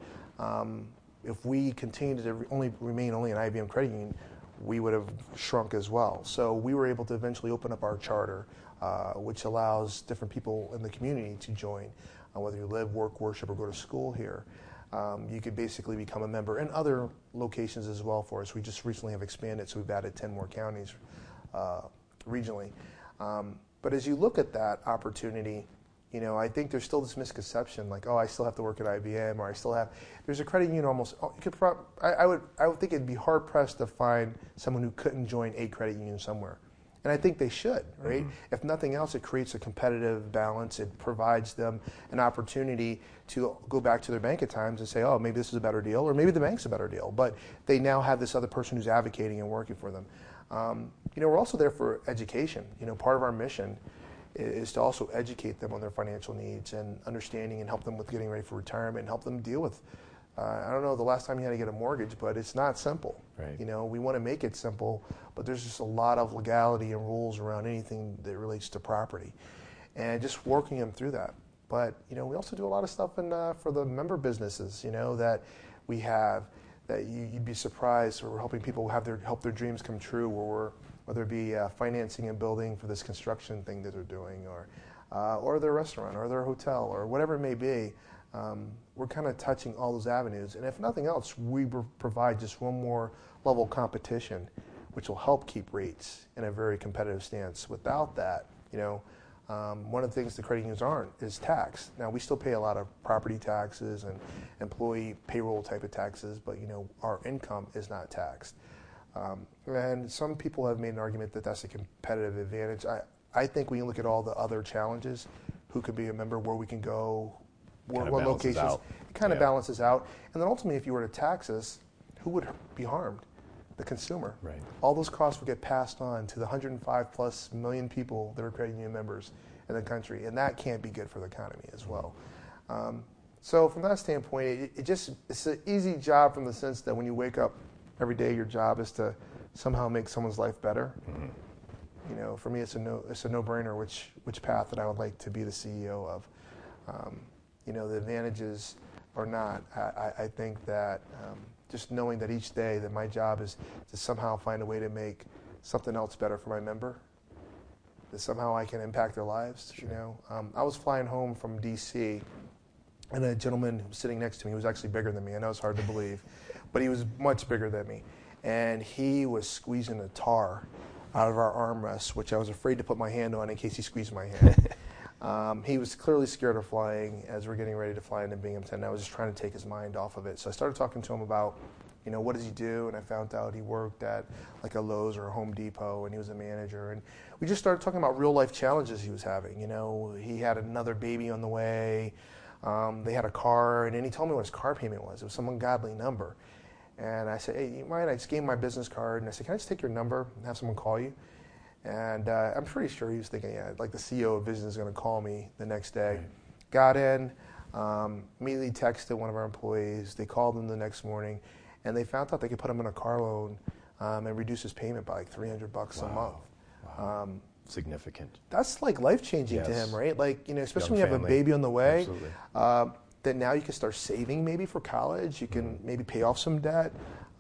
A: if we continue to remain only an IBM credit union, we would have shrunk as well. So we were able to eventually open up our charter, which allows different people in the community to join, whether you live, work, worship, or go to school here. You could basically become a member in other locations as well for us. We just recently have expanded, so we've added 10 more counties regionally. But as you look at that opportunity, you know, I think there's still this misconception, like, oh, I still have to work at IBM, or I still have. There's a credit union almost. I would think it'd be hard pressed to find someone who couldn't join a credit union somewhere, and I think they should, right? If nothing else, it creates a competitive balance. It provides them an opportunity to go back to their bank at times and say, oh, maybe this is a better deal, or maybe the bank's a better deal, but they now have this other person who's advocating and working for them. You know, we're also there for education. You know, part of our mission is to also educate them on their financial needs and understanding, and help them with getting ready for retirement, and help them deal with, I don't know the last time you had to get a mortgage, but it's not simple. You know, we want to make it simple, but there's just a lot of legality and rules around anything that relates to property, and just working them through that. But, you know, we also do a lot of stuff for the member businesses, you know, that we have, that you'd be surprised, or we're helping people help their dreams come true, whether it be financing and building for this construction thing that they're doing, or their restaurant, or their hotel, or whatever it may be. We're kind of touching all those avenues. And if nothing else, we provide just one more level of competition, which will help keep rates in a very competitive stance. Without that, you know, one of the things the credit unions aren't is tax. Now, we still pay a lot of property taxes and employee payroll type of taxes, but, you know, our income is not taxed. And some people have made an argument that that's a competitive advantage. I think when you look at all the other challenges, who could be a member, where we can go, what locations, it kind of balances out. And then ultimately, if you were to tax us, who would be harmed? The consumer. All those costs would get passed on to the 105+ million people that are credit union members in the country, and that can't be good for the economy as well. So from that standpoint, it's an easy job, from the sense that when you wake up every day, your job is to somehow make someone's life better. You know, for me, it's a no-brainer which path that I would like to be the CEO of. You know, the advantages or not, I think that just knowing that each day that my job is to somehow find a way to make something else better for my member, that somehow I can impact their lives.
B: Sure.
A: You know, I was flying home from D.C. and a gentleman who was sitting next to me, who was actually bigger than me. I know it's hard to believe, but he was much bigger than me, and he was squeezing the tar out of our armrests, which I was afraid to put my hand on in case he squeezed my hand. He was clearly scared of flying as we're getting ready to fly into Binghamton. I was just trying to take his mind off of it. So I started talking to him about, you know, what does he do? And I found out he worked at like a Lowe's or a Home Depot, and he was a manager. And we just started talking about real life challenges he was having. You know, he had another baby on the way. They had a car, and then he told me what his car payment was. It was some ungodly number. And I said, hey, you mind? I just gave him my business card, and I said, can I just take your number and have someone call you? And I'm pretty sure he was thinking, yeah, like the CEO of Vision is going to call me the next day. Right. Got in, immediately texted one of our employees. They called him the next morning, and they found out they could put him in a car loan and reduce his payment by like $300 a month.
B: Wow. Significant.
A: That's like life-changing to him, right? Like, you know, especially when you have a baby on the way.
B: Absolutely.
A: That now you can start saving maybe for college. You can maybe pay off some debt.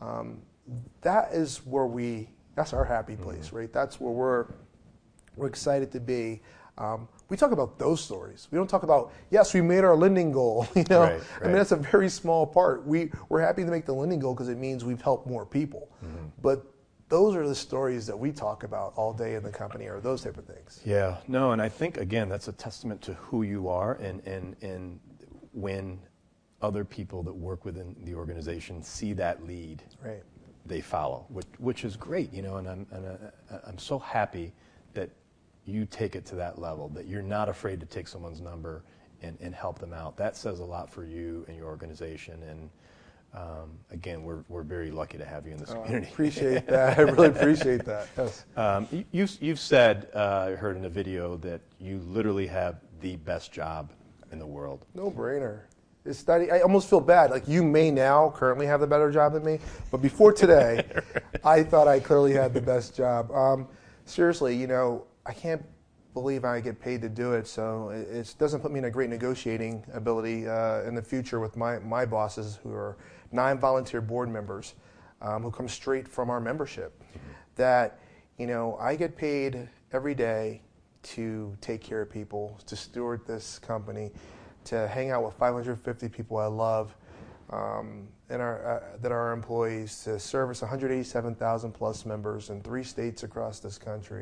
A: That is where that's our happy place, right? That's where we're excited to be. We talk about those stories. We don't talk about, yes, we made our lending goal. You know,
B: right.
A: I mean, that's a very small part. We're happy to make the lending goal because it means we've helped more people. But those are the stories that we talk about all day in the company, or those type of things.
B: Yeah, no, and I think, again, that's a testament to who you are, and when other people that work within the organization see that lead,
A: right,
B: they follow, which is great, you know, and I'm so happy that you take it to that level, that you're not afraid to take someone's number and help them out. That says a lot for you and your organization, and again, we're very lucky to have you in this community.
A: I appreciate that. I really appreciate that. Yes.
B: You've said, I heard in a video, that you literally have the best job in the world.
A: No brainer. I almost feel bad. Like, you may now currently have the better job than me, but before today, I thought I clearly had the best job. Seriously, you know, I can't believe I get paid to do it, so it doesn't put me in a great negotiating ability in the future with my bosses, who are 9 volunteer board members who come straight from our membership. That, you know, I get paid every day to take care of people, to steward this company, to hang out with 550 people I love, that are our employees, to service 187,000 plus members in 3 states across this country,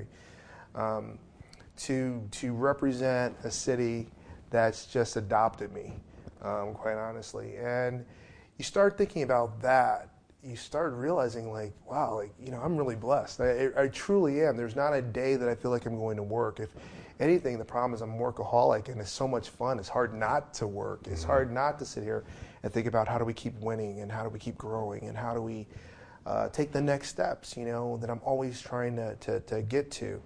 A: to represent a city that's just adopted me, quite honestly. And you start thinking about that, you start realizing, like, wow, like, you know, I'm really blessed. I truly am. There's not a day that I feel like I'm going to work. If anything, the problem is I'm a workaholic, and it's so much fun. It's hard not to work. It's hard not to sit here and think about how do we keep winning, and how do we keep growing, and how do we take the next steps, you know, that I'm always trying to get to.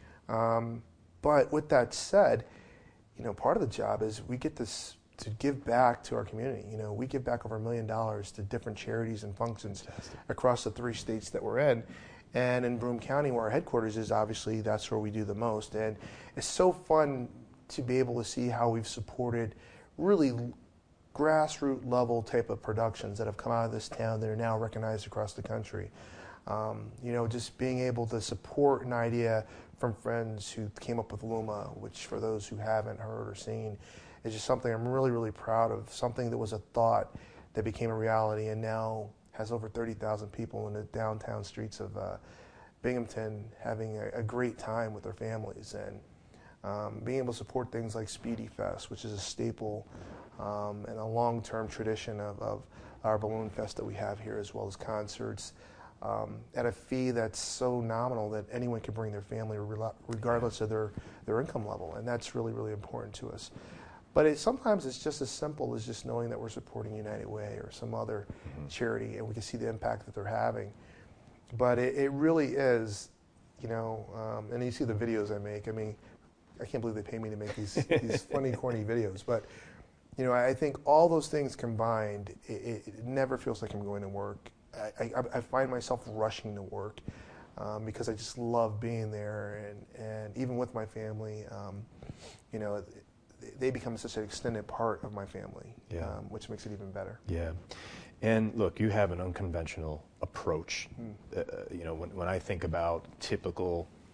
A: But with that said, you know, part of the job is we get this to give back to our community. You know, we give back over $1 million to different charities and functions across the 3 states that we're in. And in Broome County, where our headquarters is, obviously that's where we do the most. And it's so fun to be able to see how we've supported really grassroots level type of productions that have come out of this town that are now recognized across the country. You know, just being able to support an idea from friends who came up with Luma, which, for those who haven't heard or seen, is just something I'm really, really proud of. Something that was a thought that became a reality, and now has over 30,000 people in the downtown streets of Binghamton having a great time with their families, and being able to support things like Speedy Fest, which is a staple and a long-term tradition of our Balloon Fest that we have here, as well as concerts, at a fee that's so nominal that anyone can bring their family regardless of their income level, and that's really, really important to us. But sometimes it's just as simple as just knowing that we're supporting United Way or some other charity, and we can see the impact that they're having. But it really is, you know, and you see the videos I make. I mean, I can't believe they pay me to make these funny, corny videos. But, you know, I think all those things combined, it never feels like I'm going to work. I find myself rushing to work because I just love being there, and even with my family, you know, they become such an extended part of my family, which makes it even better.
B: Yeah. And look, you have an unconventional approach. You know, when I think about typical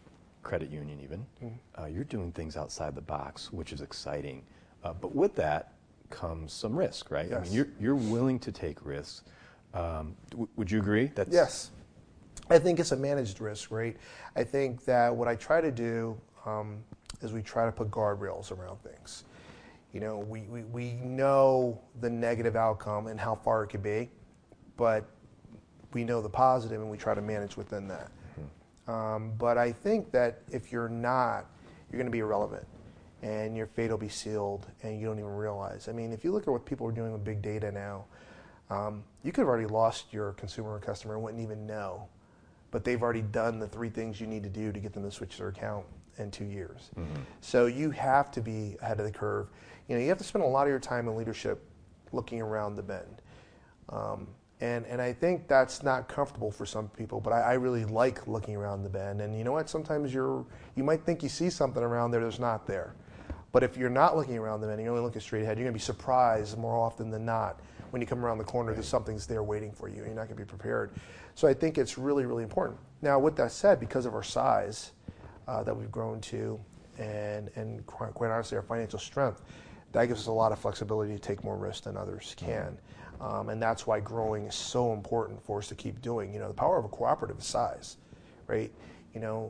B: credit union even. You're doing things outside the box, which is exciting. But with that comes some risk, right?
A: Yes.
B: I mean, you're willing to take risks. Would you agree?
A: Yes. I think it's a managed risk, right? I think that what I try to do is we try to put guardrails around things. You know, we know the negative outcome and how far it could be, but we know the positive and we try to manage within that. But I think that if you're not, you're going to be irrelevant and your fate will be sealed and you don't even realize. I mean, if you look at what people are doing with big data now, you could have already lost your consumer or customer and wouldn't even know, but they've already done the 3 things you need to do to get them to switch their account in 2 years. So you have to be ahead of the curve. You know, you have to spend a lot of your time in leadership looking around the bend. And I think that's not comfortable for some people, but I really like looking around the bend. And you know what? Sometimes you might think you see something around there that's not there. But if you're not looking around the bend and you're only looking straight ahead, you're going to be surprised more often than not when you come around the corner that something's there waiting for you and you're not going to be prepared. So I think it's really, really important. Now, with that said, because of our size that we've grown to and quite honestly our financial strength, that gives us a lot of flexibility to take more risks than others can. And that's why growing is so important for us to keep doing. You know, the power of a cooperative is size, right? You know,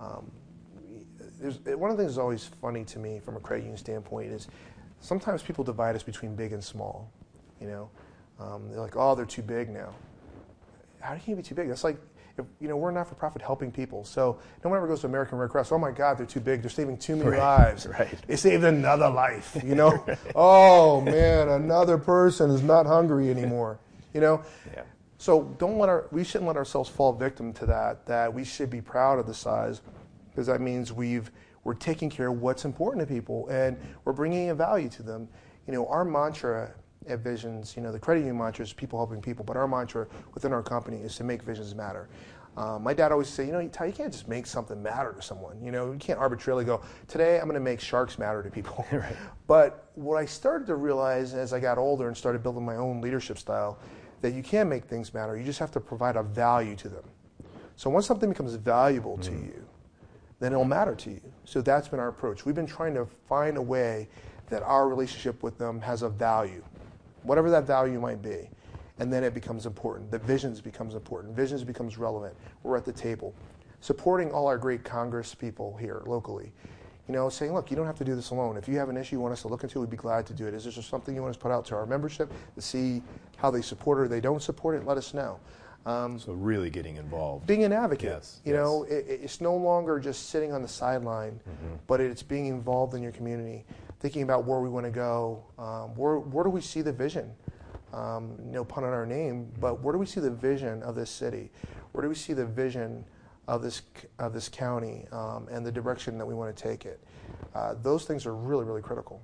A: one of the things that's always funny to me from a credit union standpoint is sometimes people divide us between big and small. You know, they're like, oh, they're too big now. How can you be too big? That's like, you know, we're a not-for-profit helping people. So no one ever goes to American Red Cross, oh my God, they're too big. They're saving too many lives. They saved another life, you know? Oh man, another person is not hungry anymore, you know? So we shouldn't let ourselves fall victim to that we should be proud of the size, because that means we're taking care of what's important to people and we're bringing a value to them. You know, our mantra at Visions, you know, the credit union mantra is people helping people, but our mantra within our company is to make visions matter. My dad always say, you know, Ty, you can't just make something matter to someone. You know, you can't arbitrarily go, today I'm going to make sharks matter to people. But what I started to realize as I got older and started building my own leadership style, that you can make things matter. You just have to provide a value to them. So once something becomes valuable to you, then it'll matter to you. So that's been our approach. We've been trying to find a way that our relationship with them has a value, whatever that value might be. And then it becomes important. The visions becomes important. Visions becomes relevant. We're at the table. Supporting all our great Congress people here locally. You know, saying, look, you don't have to do this alone. If you have an issue you want us to look into, we'd be glad to do it. Is there something you want us to put out to our membership to see how they support it or they don't support it? Let us know.
B: So really getting involved.
A: Being an advocate. You know, it's no longer just sitting on the sideline, but it's being involved in your community, thinking about where we want to go. Where do we see the vision? No pun on our name, but where do we see the vision of this city? Where do we see the vision of this county and the direction that we want to take it? Those things are really, really critical.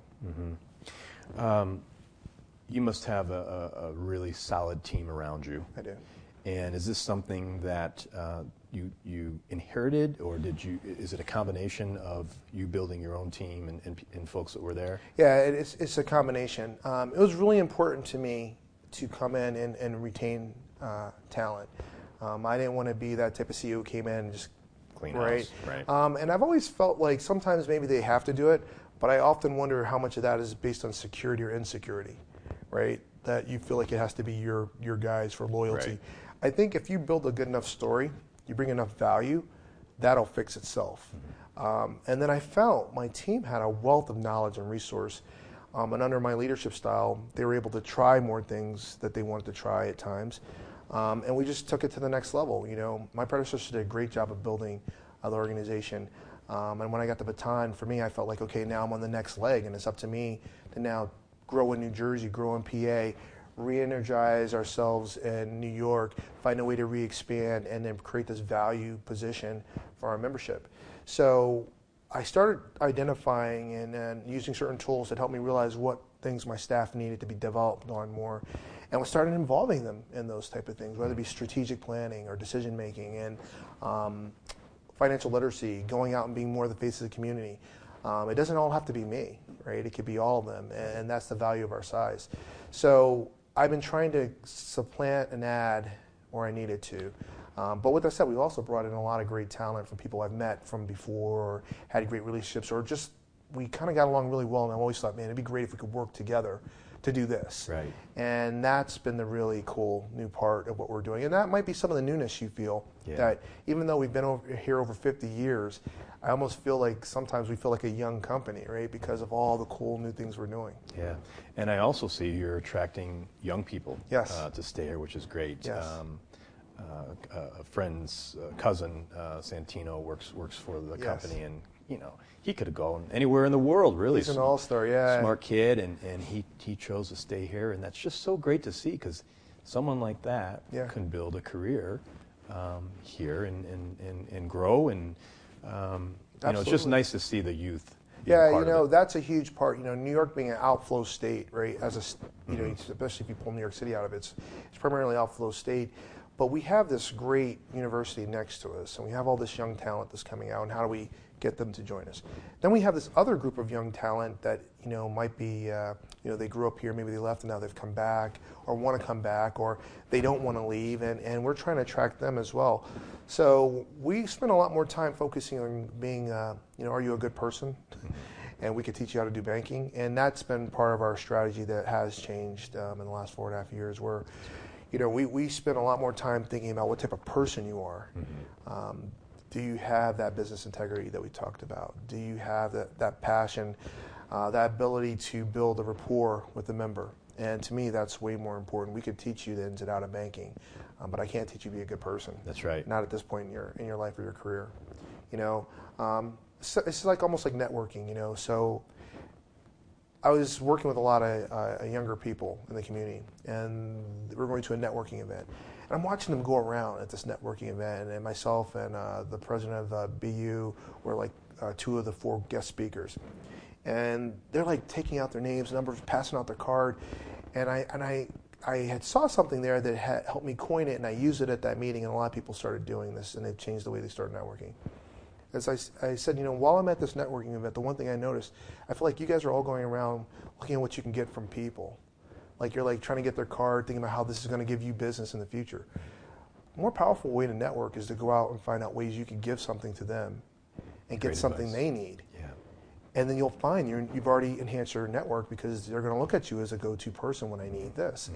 B: You must have a really solid team around you.
A: I do.
B: And is this something that you inherited, or is it a combination of you building your own team and folks that were there?
A: Yeah, it's a combination. It was really important to me to come in and retain talent. I didn't want to be that type of CEO who came in and just
B: clean house.
A: And I've always felt like sometimes maybe they have to do it, but I often wonder how much of that is based on security or insecurity, right? That you feel like it has to be your guys for loyalty. I think if you build a good enough story, you bring enough value, that'll fix itself. And then I felt my team had a wealth of knowledge and resource. And under my leadership style, they were able to try more things that they wanted to try at times. And we just took it to the next level. You know, my predecessor did a great job of building the organization. And when I got the baton, for me, I felt like, okay, now I'm on the next leg, and it's up to me to now grow in New Jersey, grow in PA, re-energize ourselves in New York, find a way to re-expand, and then create this value position for our membership. So I started identifying and using certain tools that helped me realize what things my staff needed to be developed on more, and we started involving them in those type of things, whether it be strategic planning or decision making and financial literacy, going out and being more the face of the community. It doesn't all have to be me, right? It could be all of them, and that's the value of our size. So I've been trying to supplant and add where I needed to. But with that said, we've also brought in a lot of great talent from people I've met from before, or had great relationships, or just we kind of got along really well. And I've always thought, man, it'd be great if we could work together to do this.
B: Right.
A: And that's been the really cool new part of what we're doing. And that might be some of the newness you feel, that even though we've been here over 50 years, I almost feel like sometimes we feel like a young company, right? Because of all the cool new things we're doing.
B: Yeah. And I also see you're attracting young people to stay here, which is great.
A: Yes.
B: A friend's cousin, Santino, works for the company, and he could have gone anywhere in the world, really.
A: He's an all-star,
B: smart kid, and he chose to stay here, and that's just so great to see, because someone like that can build a career here and grow, and it's just nice to see the youth.
A: Yeah, that's a huge part. New York being an outflow state, right? Especially if you pull New York City out of it, it's primarily outflow state. But we have this great university next to us, and we have all this young talent that's coming out, and how do we get them to join us? Then we have this other group of young talent that, might be, they grew up here, maybe they left and now they've come back, or want to come back, or they don't want to leave, and we're trying to attract them as well. So we spend a lot more time focusing on being, are you a good person? And we could teach you how to do banking, and that's been part of our strategy that has changed in the last 4.5 years, where we spend a lot more time thinking about what type of person you are. Do you have that business integrity that we talked about? Do you have that passion, that ability to build a rapport with the member? And to me, that's way more important. We could teach you the ins and outs of banking, but I can't teach you to be a good person.
B: That's right.
A: Not at this point in your life or your career. So it's almost like networking. So I was working with a lot of younger people in the community, and we're going to a networking event. And I'm watching them go around at this networking event, and myself and the president of BU were like 2 of the 4 guest speakers. And they're like taking out their names, numbers, passing out their card. And I had saw something there that had helped me coin it, and I used it at that meeting, and a lot of people started doing this, and it changed the way they started networking. As I said, while I'm at this networking event, the one thing I noticed, I feel like you guys are all going around looking at what you can get from people. Like you're like trying to get their card, thinking about how this is going to give you business in the future. A more powerful way to network is to go out and find out ways you can give something to them and get something they need. Yeah. And then you'll find you've already enhanced your network, because they're going to look at you as a go-to person when I need this.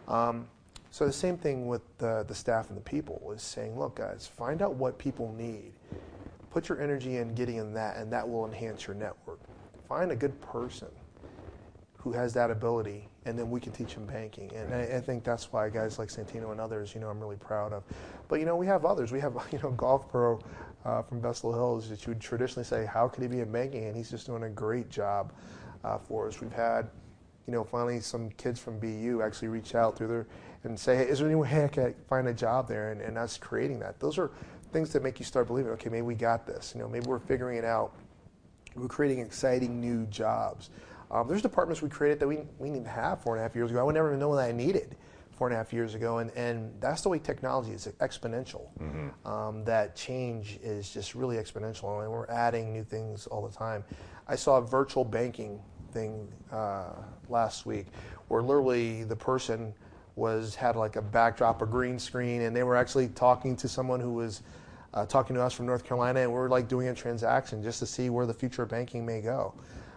A: So the same thing with the staff and the people is saying, look, guys, find out what people need. Put your energy in getting in that, and that will enhance your network. Find a good person who has that ability, and then we can teach them banking. And I think that's why guys like Santino and others, I'm really proud of. But, we have others. We have, Golf Pro from Bessel Hills that you would traditionally say, how could he be in banking? And he's just doing a great job for us. We've had, finally some kids from BU actually reach out through there and say, hey, is there any way I can find a job there? And us creating that. Those are things that make you start believing, okay, maybe we got this. Maybe we're figuring it out. We're creating exciting new jobs. There's departments we created that we didn't even have 4.5 years ago. I would never even know that I needed 4.5 years ago. And that's the way technology is, exponential. That change is just really exponential, and we're adding new things all the time. I saw a virtual banking thing last week where literally the person had like a backdrop, a green screen, and they were actually talking to someone who was talking to us from North Carolina, and we're like doing a transaction just to see where the future of banking may go.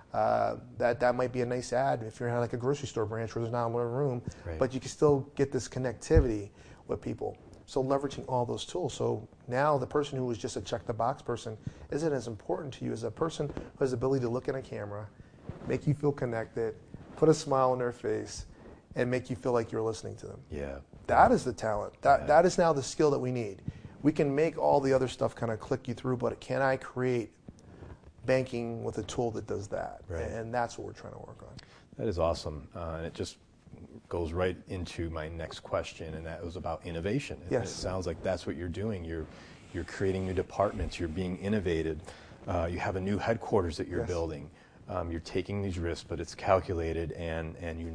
A: That might be a nice ad if you're in like a grocery store branch where there's not a lot of room, but you can still get this connectivity with people. So leveraging all those tools. So now the person who was just a check the box person isn't as important to you as a person who has the ability to look in a camera, make you feel connected, put a smile on their face, and make you feel like you're listening to them.
B: Yeah.
A: That is the talent. That is now the skill that we need. We can make all the other stuff kind of click you through, but can I create banking with a tool that does that?
B: Right.
A: And that's what we're trying to work on.
B: That is awesome. And it just goes right into my next question, and that was about innovation.
A: Yes.
B: And it sounds like that's what you're doing. You're creating new departments. You're being innovative. You have a new headquarters that you're building. You're taking these risks, but it's calculated, and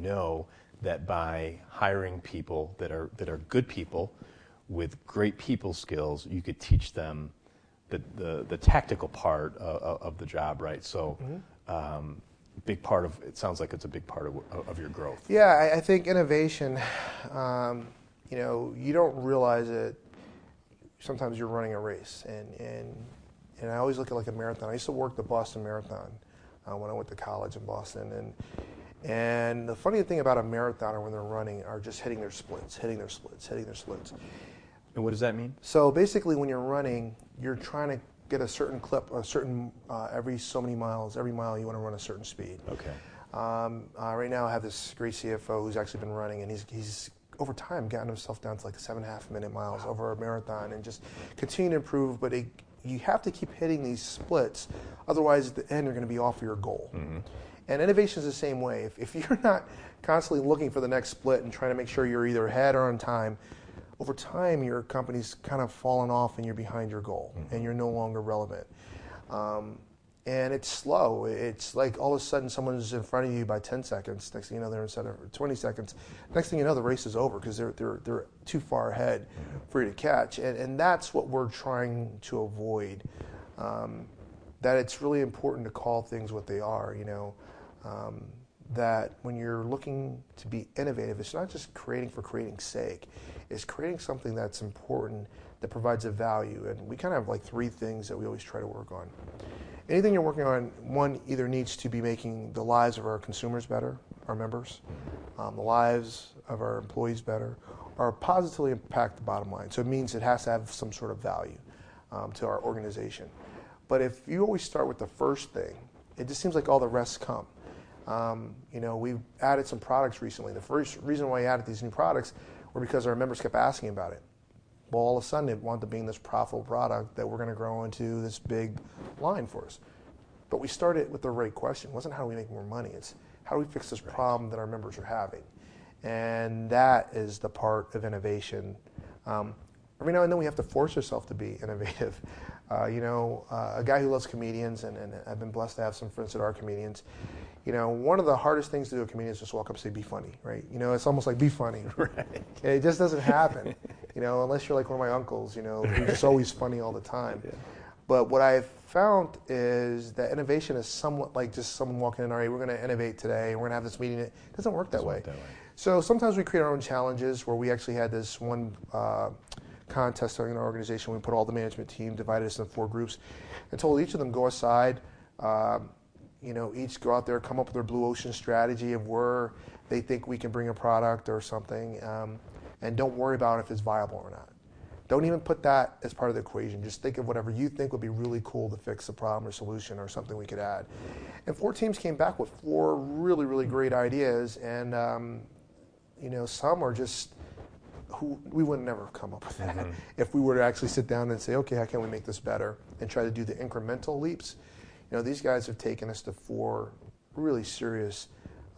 B: that by hiring people that are good people with great people skills, you could teach them the tactical part of the job, right? So big part of it sounds like it's a big part of your growth.
A: Yeah, I think innovation, you don't realize it sometimes you're running a race, and I always look at like a marathon. I used to work the Boston Marathon when I went to college in Boston, and the funny thing about a marathoner when they're running are just hitting their splits.
B: And what does that mean?
A: So basically, when you're running, you're trying to get a certain clip, every so many miles, every mile you want to run a certain speed.
B: Okay.
A: Right now I have this great CFO who's actually been running, and he's over time gotten himself down to like 7.5 minute miles over a marathon, and just continue to improve. But you have to keep hitting these splits, otherwise at the end you're going to be off your goal. Mm-hmm. And innovation is the same way. If you're not constantly looking for the next split and trying to make sure you're either ahead or on time, over time your company's kind of fallen off and you're behind your goal, mm-hmm. and you're no longer relevant. And it's slow. It's like all of a sudden someone's in front of you by 10 seconds. Next thing you know, they're instead of 20 seconds. Next thing you know, the race is over because they're too far ahead for you to catch. And that's what we're trying to avoid. That it's really important to call things what they are. That when you're looking to be innovative, it's not just creating for creating's sake. It's creating something that's important, that provides a value. And we kind of have like 3 things that we always try to work on. Anything you're working on, one, either needs to be making the lives of our consumers better, our members, the lives of our employees better, or positively impact the bottom line. So it means it has to have some sort of value to our organization. But if you always start with the first thing, it just seems like all the rest come. We've added some products recently. The first reason why we added these new products were because our members kept asking about it. Well, all of a sudden it wound up being this profitable product that we're going to grow into this big line for us. But we started with the right question. It wasn't how do we make more money. It's how do we fix this problem that our members are having. And that is the part of innovation. Every now and then we have to force ourselves to be innovative. A guy who loves comedians, and I've been blessed to have some friends that are comedians. One of the hardest things to do a comedian is just walk up and say, be funny, right? It's almost like, be funny. Right. It just doesn't happen, unless you're like one of my uncles, who's just always funny all the time. Yeah. But what I've found is that innovation is somewhat like just someone walking in, all right, we're going to innovate today, and we're going to have this meeting. It doesn't work that way. So sometimes we create our own challenges, where we actually had this one contest in our organization. We put all the management team, divided us into 4 groups, and told each of them go aside, each go out there, come up with their blue ocean strategy of where they think we can bring a product or something, and don't worry about if it's viable or not. Don't even put that as part of the equation. Just think of whatever you think would be really cool to fix a problem or solution or something we could add. And 4 teams came back with 4 really, really great ideas, and some are just who we would never have come up with that if we were to actually sit down and say, okay, how can we make this better, and try to do the incremental leaps. These guys have taken us to 4 really serious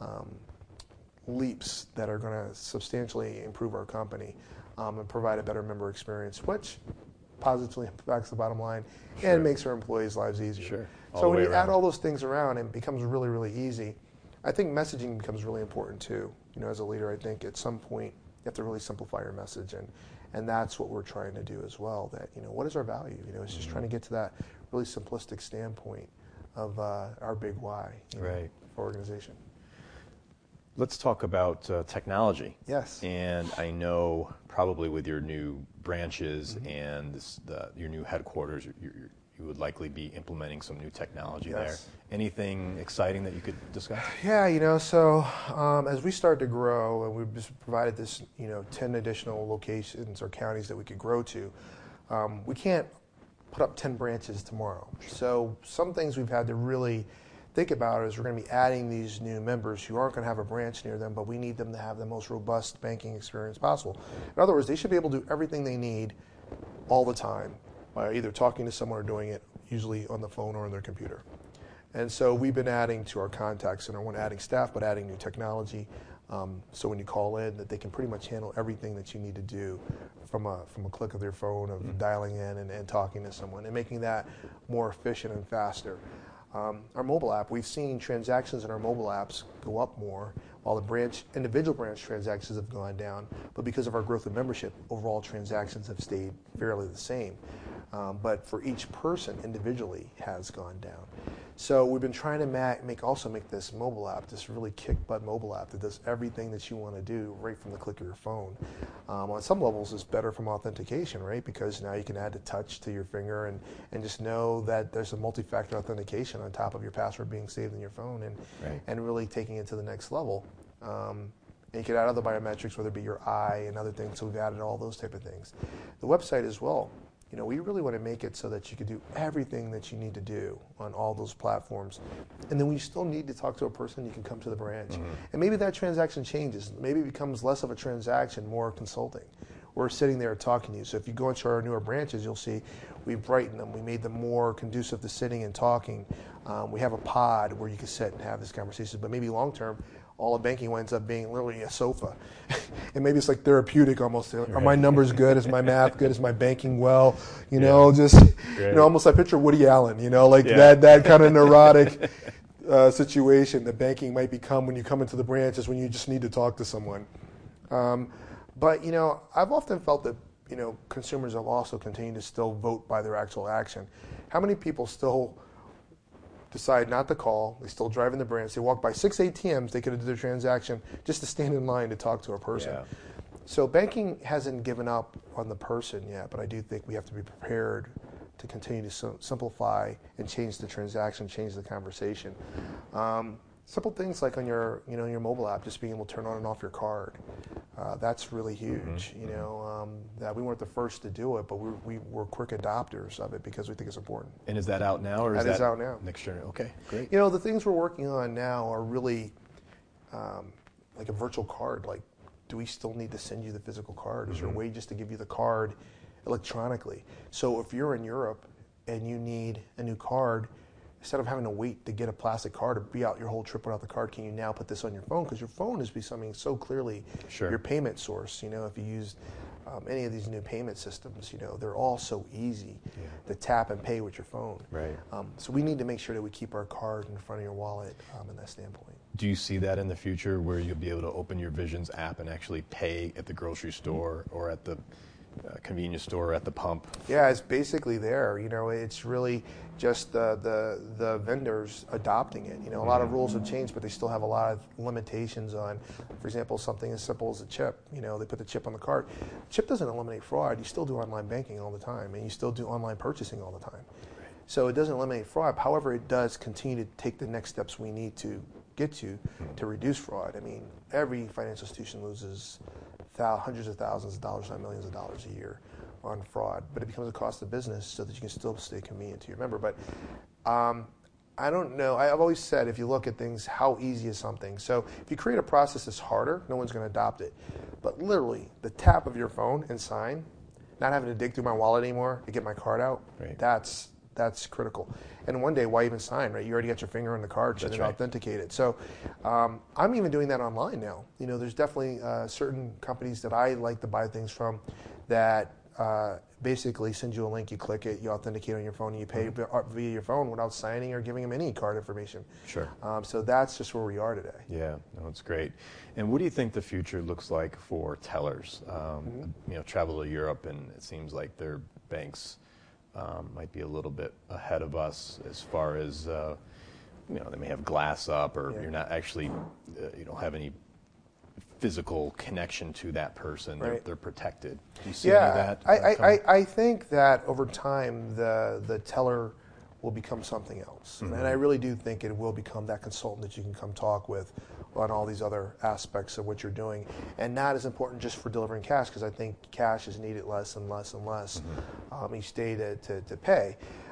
A: leaps that are going to substantially improve our company and provide a better member experience, which positively impacts the bottom line and makes our employees' lives easier.
B: Sure.
A: So when you add all those things around, it becomes really, really easy. I think messaging becomes really important too. As a leader, I think at some point you have to really simplify your message, and that's what we're trying to do as well. That what is our value? It's just trying to get to that really simplistic standpoint of our big why for organization.
B: Let's talk about technology.
A: Yes.
B: And I know probably with your new branches and your new headquarters, you would likely be implementing some new technology there. Anything exciting that you could discuss?
A: Yeah, so as we started to grow, and we've just provided this, 10 additional locations or counties that we could grow to, we can't put up 10 branches tomorrow. So some things we've had to really think about is we're going to be adding these new members who aren't going to have a branch near them, but we need them to have the most robust banking experience possible. In other words, they should be able to do everything they need all the time by either talking to someone or doing it usually on the phone or on their computer. And so we've been adding to our contact center, we're not adding staff, but adding new technology. So when you call in, that they can pretty much handle everything that you need to do from a click of their phone, of dialing in and talking to someone, and making that more efficient and faster. Our mobile app, we've seen transactions in our mobile apps go up more, while the individual branch transactions have gone down. But because of our growth in membership, overall transactions have stayed fairly the same. But for each person individually has gone down. So we've been trying to make this mobile app, this really kick-butt mobile app that does everything that you want to do right from the click of your phone. On some levels, it's better from authentication, right? Because now you can add a touch to your finger and just know that there's a multi-factor authentication on top of your password being saved in your phone, and really taking it to the next level. And you can add other biometrics, whether it be your eye and other things. So we've added all those type of things. The website as well. We really want to make it so that you can do everything that you need to do on all those platforms. And then when you still need to talk to a person, you can come to the branch. And maybe that transaction changes. Maybe it becomes less of a transaction, more consulting. We're sitting there talking to you. So if you go into our newer branches, you'll see we've brightened them. We made them more conducive to sitting and talking. We have a pod where you can sit and have this conversation. But maybe long term, all of banking winds up being literally a sofa. And maybe it's like therapeutic almost. Are my numbers good? Is my math good? Is my banking well? Almost I picture Woody Allen, that kind of neurotic situation that banking might become when you come into the branches when you just need to talk to someone. But I've often felt that, consumers will also continue to still vote by their actual action. How many people still decide not to call? They still drive in the branch. They walk by 6 ATMs. They could have did their transaction just to stand in line to talk to a person. Yeah. So banking hasn't given up on the person yet, but I do think we have to be prepared to continue to simplify and change the transaction, change the conversation. Simple things like on your mobile app, just being able to turn on and off your card. That's really huge. That we weren't the first to do it, but we were quick adopters of it because we think it's important.
B: And is that out now, or is
A: that out now?
B: Next year. Okay, great.
A: The things we're working on now are really like a virtual card. Like, do we still need to send you the physical card? Is there a way just to give you the card electronically? So if you're in Europe and you need a new card, instead of having to wait to get a plastic card or be out your whole trip without the card, can you now put this on your phone? Because your phone is becoming so clearly your payment source. If you use any of these new payment systems, they're all so easy to tap and pay with your phone.
B: Right.
A: So we need to make sure that we keep our card in front of your wallet in that standpoint.
B: Do you see that in the future where you'll be able to open your Visions app and actually pay at the grocery store or at the convenience store, at the pump?
A: Yeah, it's basically there. It's really just the vendors adopting it. A lot of rules have changed, but they still have a lot of limitations on, for example, something as simple as a chip. They put the chip on the card. Chip doesn't eliminate fraud. You still do online banking all the time, and you still do online purchasing all the time. Right. So it doesn't eliminate fraud. However, it does continue to take the next steps we need to get to reduce fraud. I mean, every financial institution loses hundreds of thousands of dollars, not millions of dollars a year on fraud, but it becomes a cost of business so that you can still stay convenient to your member. But I don't know. I've always said, if you look at things, how easy is something? So if you create a process that's harder, no one's going to adopt it. But literally, the tap of your phone and sign, not having to dig through my wallet anymore to get my card out, that's critical. And one day, why even sign, right? You already got your finger on the card, so it's authenticated. So I'm even doing that online now. There's definitely certain companies that I like to buy things from that basically send you a link, you click it, you authenticate on your phone, and you pay via your phone without signing or giving them any card information.
B: Sure.
A: So that's just where we are today.
B: Yeah, no, it's great. And what do you think the future looks like for tellers? Travel to Europe, and it seems like their banks might be a little bit ahead of us as far as, they may have glass up, or you're not actually, you don't have any physical connection to that person.
A: Right.
B: They're protected. Do you see any of that?
A: I think that over time the teller will become something else. And I really do think it will become that consultant that you can come talk with on all these other aspects of what you're doing. And not as important just for delivering cash, because I think cash is needed less and less and less each day to pay.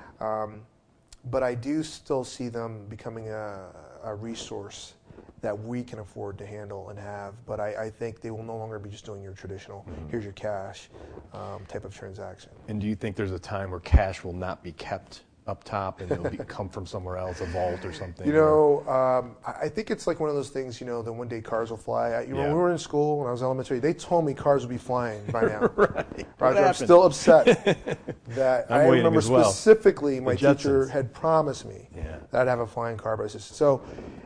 A: But I do still see them becoming a resource that we can afford to handle and have. But I think they will no longer be just doing your traditional, here's your cash type of transaction.
B: And do you think there's a time where cash will not be kept up top and it'll come from somewhere else, a vault or something?
A: I think it's like one of those things, that one day cars will fly. When we were in school, when I was elementary, they told me cars would be flying by now.
B: Right.
A: I'm still upset that I remember specifically my teacher had promised me that I'd have a flying car by system. So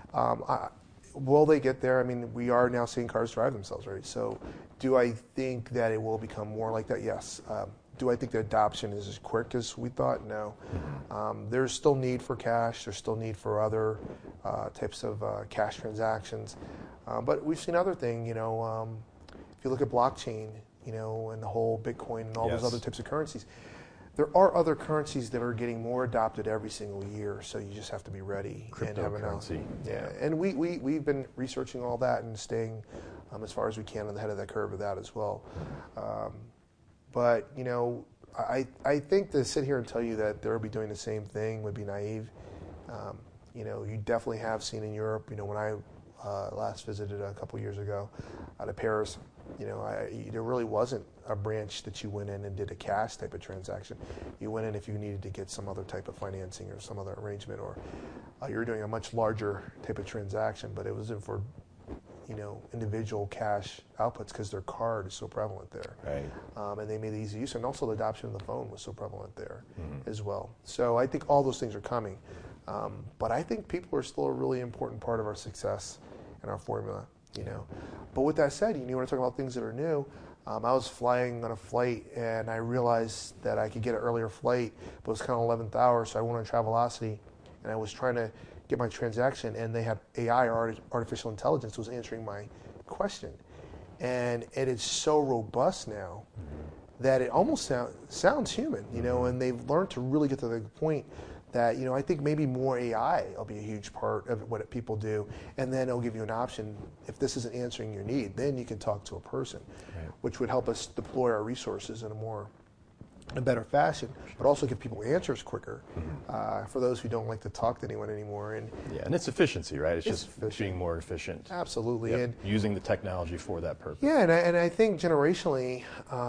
A: will they get there? I mean, we are now seeing cars drive themselves, right? So do I think that it will become more like that? Yes. do I think the adoption is as quick as we thought? No. There's still need for cash. There's still need for other types of cash transactions. But we've seen other things, if you look at blockchain, and the whole Bitcoin and all those other types of currencies, there are other currencies that are getting more adopted every single year, so you just have to be ready.
B: Cryptocurrency.
A: And we've been researching all that and staying as far as we can on the head of that curve of that as well. But, I think to sit here and tell you that they'll be doing the same thing would be naive. You definitely have seen in Europe, when I last visited a couple years ago out of Paris, there really wasn't a branch that you went in and did a cash type of transaction. You went in if you needed to get some other type of financing or some other arrangement, or you were doing a much larger type of transaction, but it wasn't for individual cash outputs because their card is so prevalent there.
B: Right.
A: And they made it easy use, and also the adoption of the phone was so prevalent there as well. So I think all those things are coming. But I think people are still a really important part of our success and our formula, But with that said, you want to talk about things that are new. I was flying on a flight, and I realized that I could get an earlier flight, but it was kind of 11th hour, so I went on Travelocity, and I was trying to get my transaction, and they had AI, or artificial intelligence, was answering my question. And it is so robust now that it almost sounds human, and they've learned to really get to the point that, I think maybe more AI will be a huge part of what people do, and then it'll give you an option. If this isn't answering your need, then you can talk to a person, which would help us deploy our resources in a better fashion, but also give people answers quicker for those who don't like to talk to anyone anymore. And
B: it's efficiency, right? It's just being more efficient.
A: Absolutely.
B: And using the technology for that purpose.
A: Yeah, and I think generationally,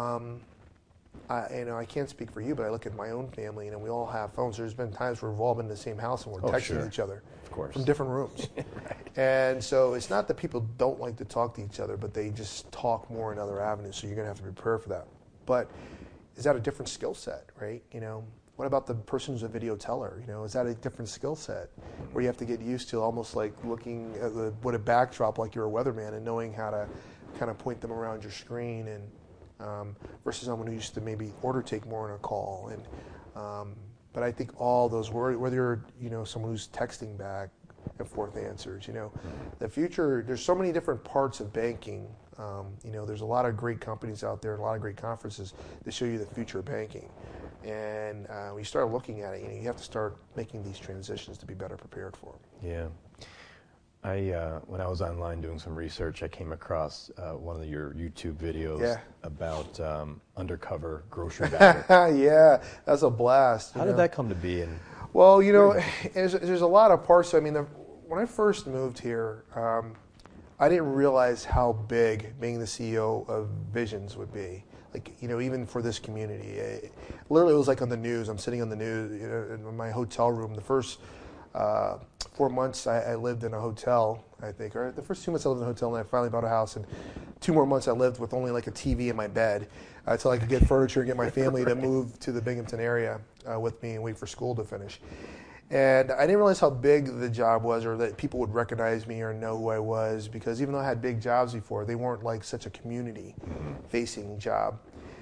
A: I can't speak for you, but I look at my own family, we all have phones. There's been times where we've all been in the same house and we're texting each other from different rooms.
B: Right.
A: And so it's not that people don't like to talk to each other, but they just talk more in other avenues, so you're going to have to prepare for that. But is that a different skill set, right? What about the person who's a video teller? Is that a different skill set where you have to get used to almost like looking at what a backdrop like you're a weatherman and knowing how to kind of point them around your screen, and versus someone who used to maybe order take more on a call. And but I think all those, whether you're someone who's texting back and forth answers, the future, there's so many different parts of banking. There's a lot of great companies out there and a lot of great conferences that show you the future of banking. And when you start looking at it, you have to start making these transitions to be better prepared for them.
B: Yeah. When I was online doing some research, I came across one of your YouTube videos about undercover grocery bagger.
A: Yeah, that's a blast.
B: How did that come to be?
A: Well, there's a lot of parts. I mean, when I first moved here, I didn't realize how big being the CEO of Visions would be. Like, even for this community. Literally, it was like on the news. I'm sitting on the news in my hotel room. The first 4 months I lived in a hotel, I think. Or the first 2 months I lived in a hotel, and I finally bought a house. And 2 more months I lived with only like a TV in my bed until I could get furniture and get my family to move to the Binghamton area with me and wait for school to finish. And I didn't realize how big the job was, or that people would recognize me or know who I was, because even though I had big jobs before, they weren't like such a community-facing job.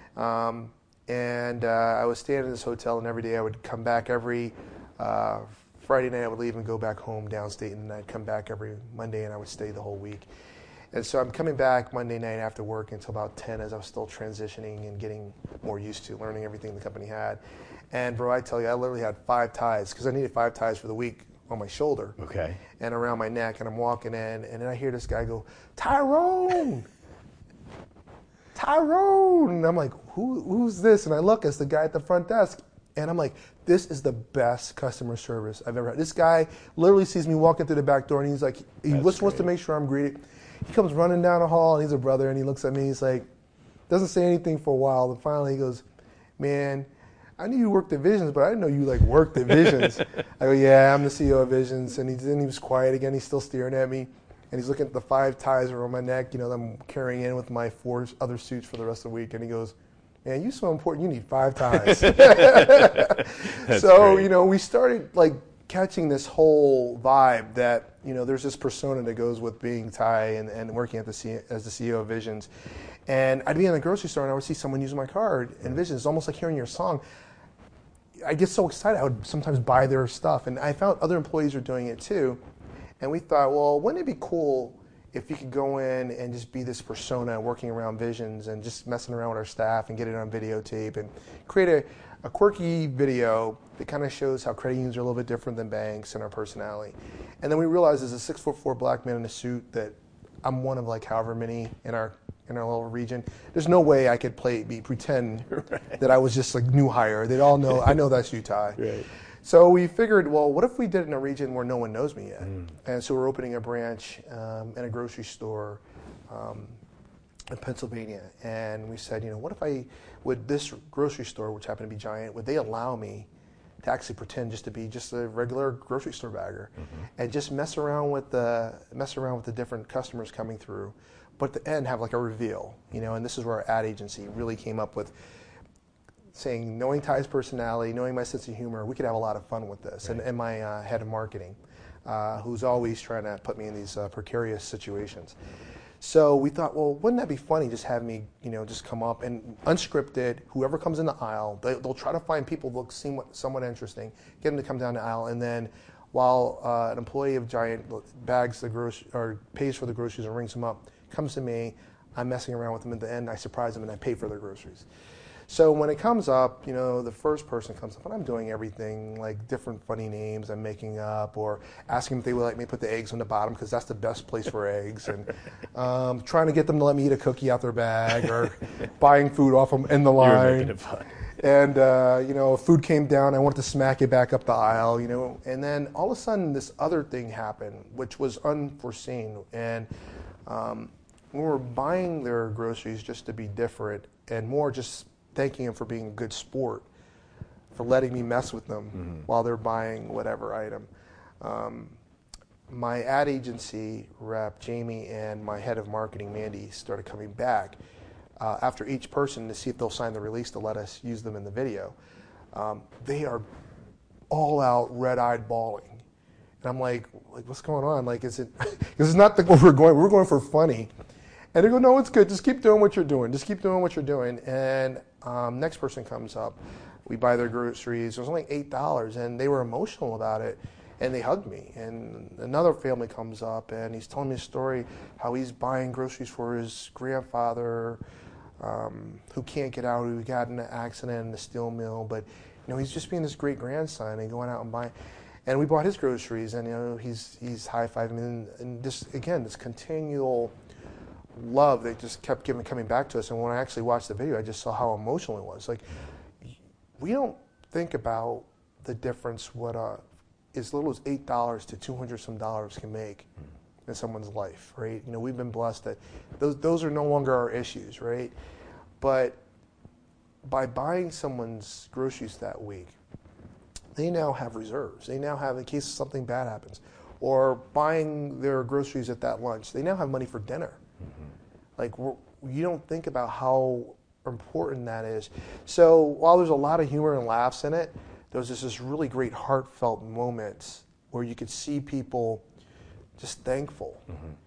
A: And I was staying in this hotel, and every day I would come back. Every Friday night I would leave and go back home downstate, and then I'd come back every Monday, and I would stay the whole week. And so I'm coming back Monday night after work until about 10, as I was still transitioning and getting more used to learning everything the company had. And bro, I tell you, I literally had 5 ties, because I needed 5 ties for the week on my shoulder and around my neck. And I'm walking in, and then I hear this guy go, "Tyrone! Tyrone!" And I'm like, who's this? And I look, it's the guy at the front desk. And I'm like, this is the best customer service I've ever had. This guy literally sees me walking through the back door, and he's like, he just wants to make sure I'm greeted. He comes running down the hall, and he's a brother, and he looks at me. He's like, doesn't say anything for a while. But finally, he goes, "Man, I knew you worked at Visions, but I didn't know you worked at Visions." I go, "Yeah, I'm the CEO of Visions." And he was quiet again. He's still staring at me, and he's looking at the 5 ties around my neck, that I'm carrying in with my 4 other suits for the rest of the week. And he goes, "Man, you're so important. You need 5 ties." So
B: great.
A: We started catching this whole vibe that there's this persona that goes with being Ty and working as the CEO of Visions. And I'd be in the grocery store and I would see someone using my card and Vision. It's almost like hearing your song. I get so excited. I would sometimes buy their stuff. And I found other employees are doing it too. And we thought, well, wouldn't it be cool if you could go in and just be this persona working around Visions and just messing around with our staff and get it on videotape and create a quirky video that kind of shows how credit unions are a little bit different than banks and our personality. And then we realized as a 6'4" black man in a suit that I'm one of like however many in our little region. There's no way I could pretend that I was just like new hire. They'd all know, I know that's you, Ty.
B: Right.
A: So we figured, well, what if we did it in a region where no one knows me yet? And so we're opening a branch in a grocery store in Pennsylvania. And we said, what if would this grocery store, which happened to be Giant, would they allow me to actually pretend just to be just a regular grocery store bagger and just mess around with the different customers coming through, but at the end have like a reveal, and this is where our ad agency really came up with saying, knowing Ty's personality, knowing my sense of humor, we could have a lot of fun with this. Right. And my head of marketing, who's always trying to put me in these precarious situations. So we thought, well, wouldn't that be funny? Just have me, just come up and unscripted. Whoever comes in the aisle, they'll try to find people that seem somewhat interesting, get them to come down the aisle, and then while an employee of Giant bags the groceries or pays for the groceries and rings them up, comes to me, I'm messing around with them. At the end, I surprise them and I pay for their groceries. So when it comes up, the first person comes up and I'm doing everything like different funny names I'm making up, or asking if they would like me to put the eggs on the bottom because that's the best place for eggs, and trying to get them to let me eat a cookie out their bag, or buying food off them in the line.
B: You're making it fun.
A: And if food came down, I wanted to smack it back up the aisle, And then all of a sudden, this other thing happened, which was unforeseen. And we were buying their groceries just to be different, and more just thanking them for being a good sport, for letting me mess with them while they're buying whatever item. My ad agency rep, Jamie, and my head of marketing, Mandy, started coming back after each person to see if they'll sign the release to let us use them in the video. They are all out, red-eyed bawling. And I'm like, what's going on? Like, is it, because it's not what we're going for funny. And they go, no, it's good. Just keep doing what you're doing. Just keep doing what you're doing. And next person comes up. We buy their groceries. It was only $8, and they were emotional about it, and they hugged me. And another family comes up, and he's telling me a story how he's buying groceries for his grandfather, who can't get out, who got in an accident in the steel mill, but he's just being this great grandson and going out and buying. And we bought his groceries, and he's high-fiving me, and just again this continual love that just kept coming back to us. And when I actually watched the video, I just saw how emotional it was. Like, we don't think about the difference what as little as $8 to $200 some dollars can make in someone's life, right? We've been blessed that those are no longer our issues, right? But by buying someone's groceries that week, they now have reserves. They now have, in case something bad happens, or buying their groceries at that lunch, they now have money for dinner. Like, you don't think about how important that is. So while there's a lot of humor and laughs in it, there's this really great heartfelt moments where you could see people just thankful.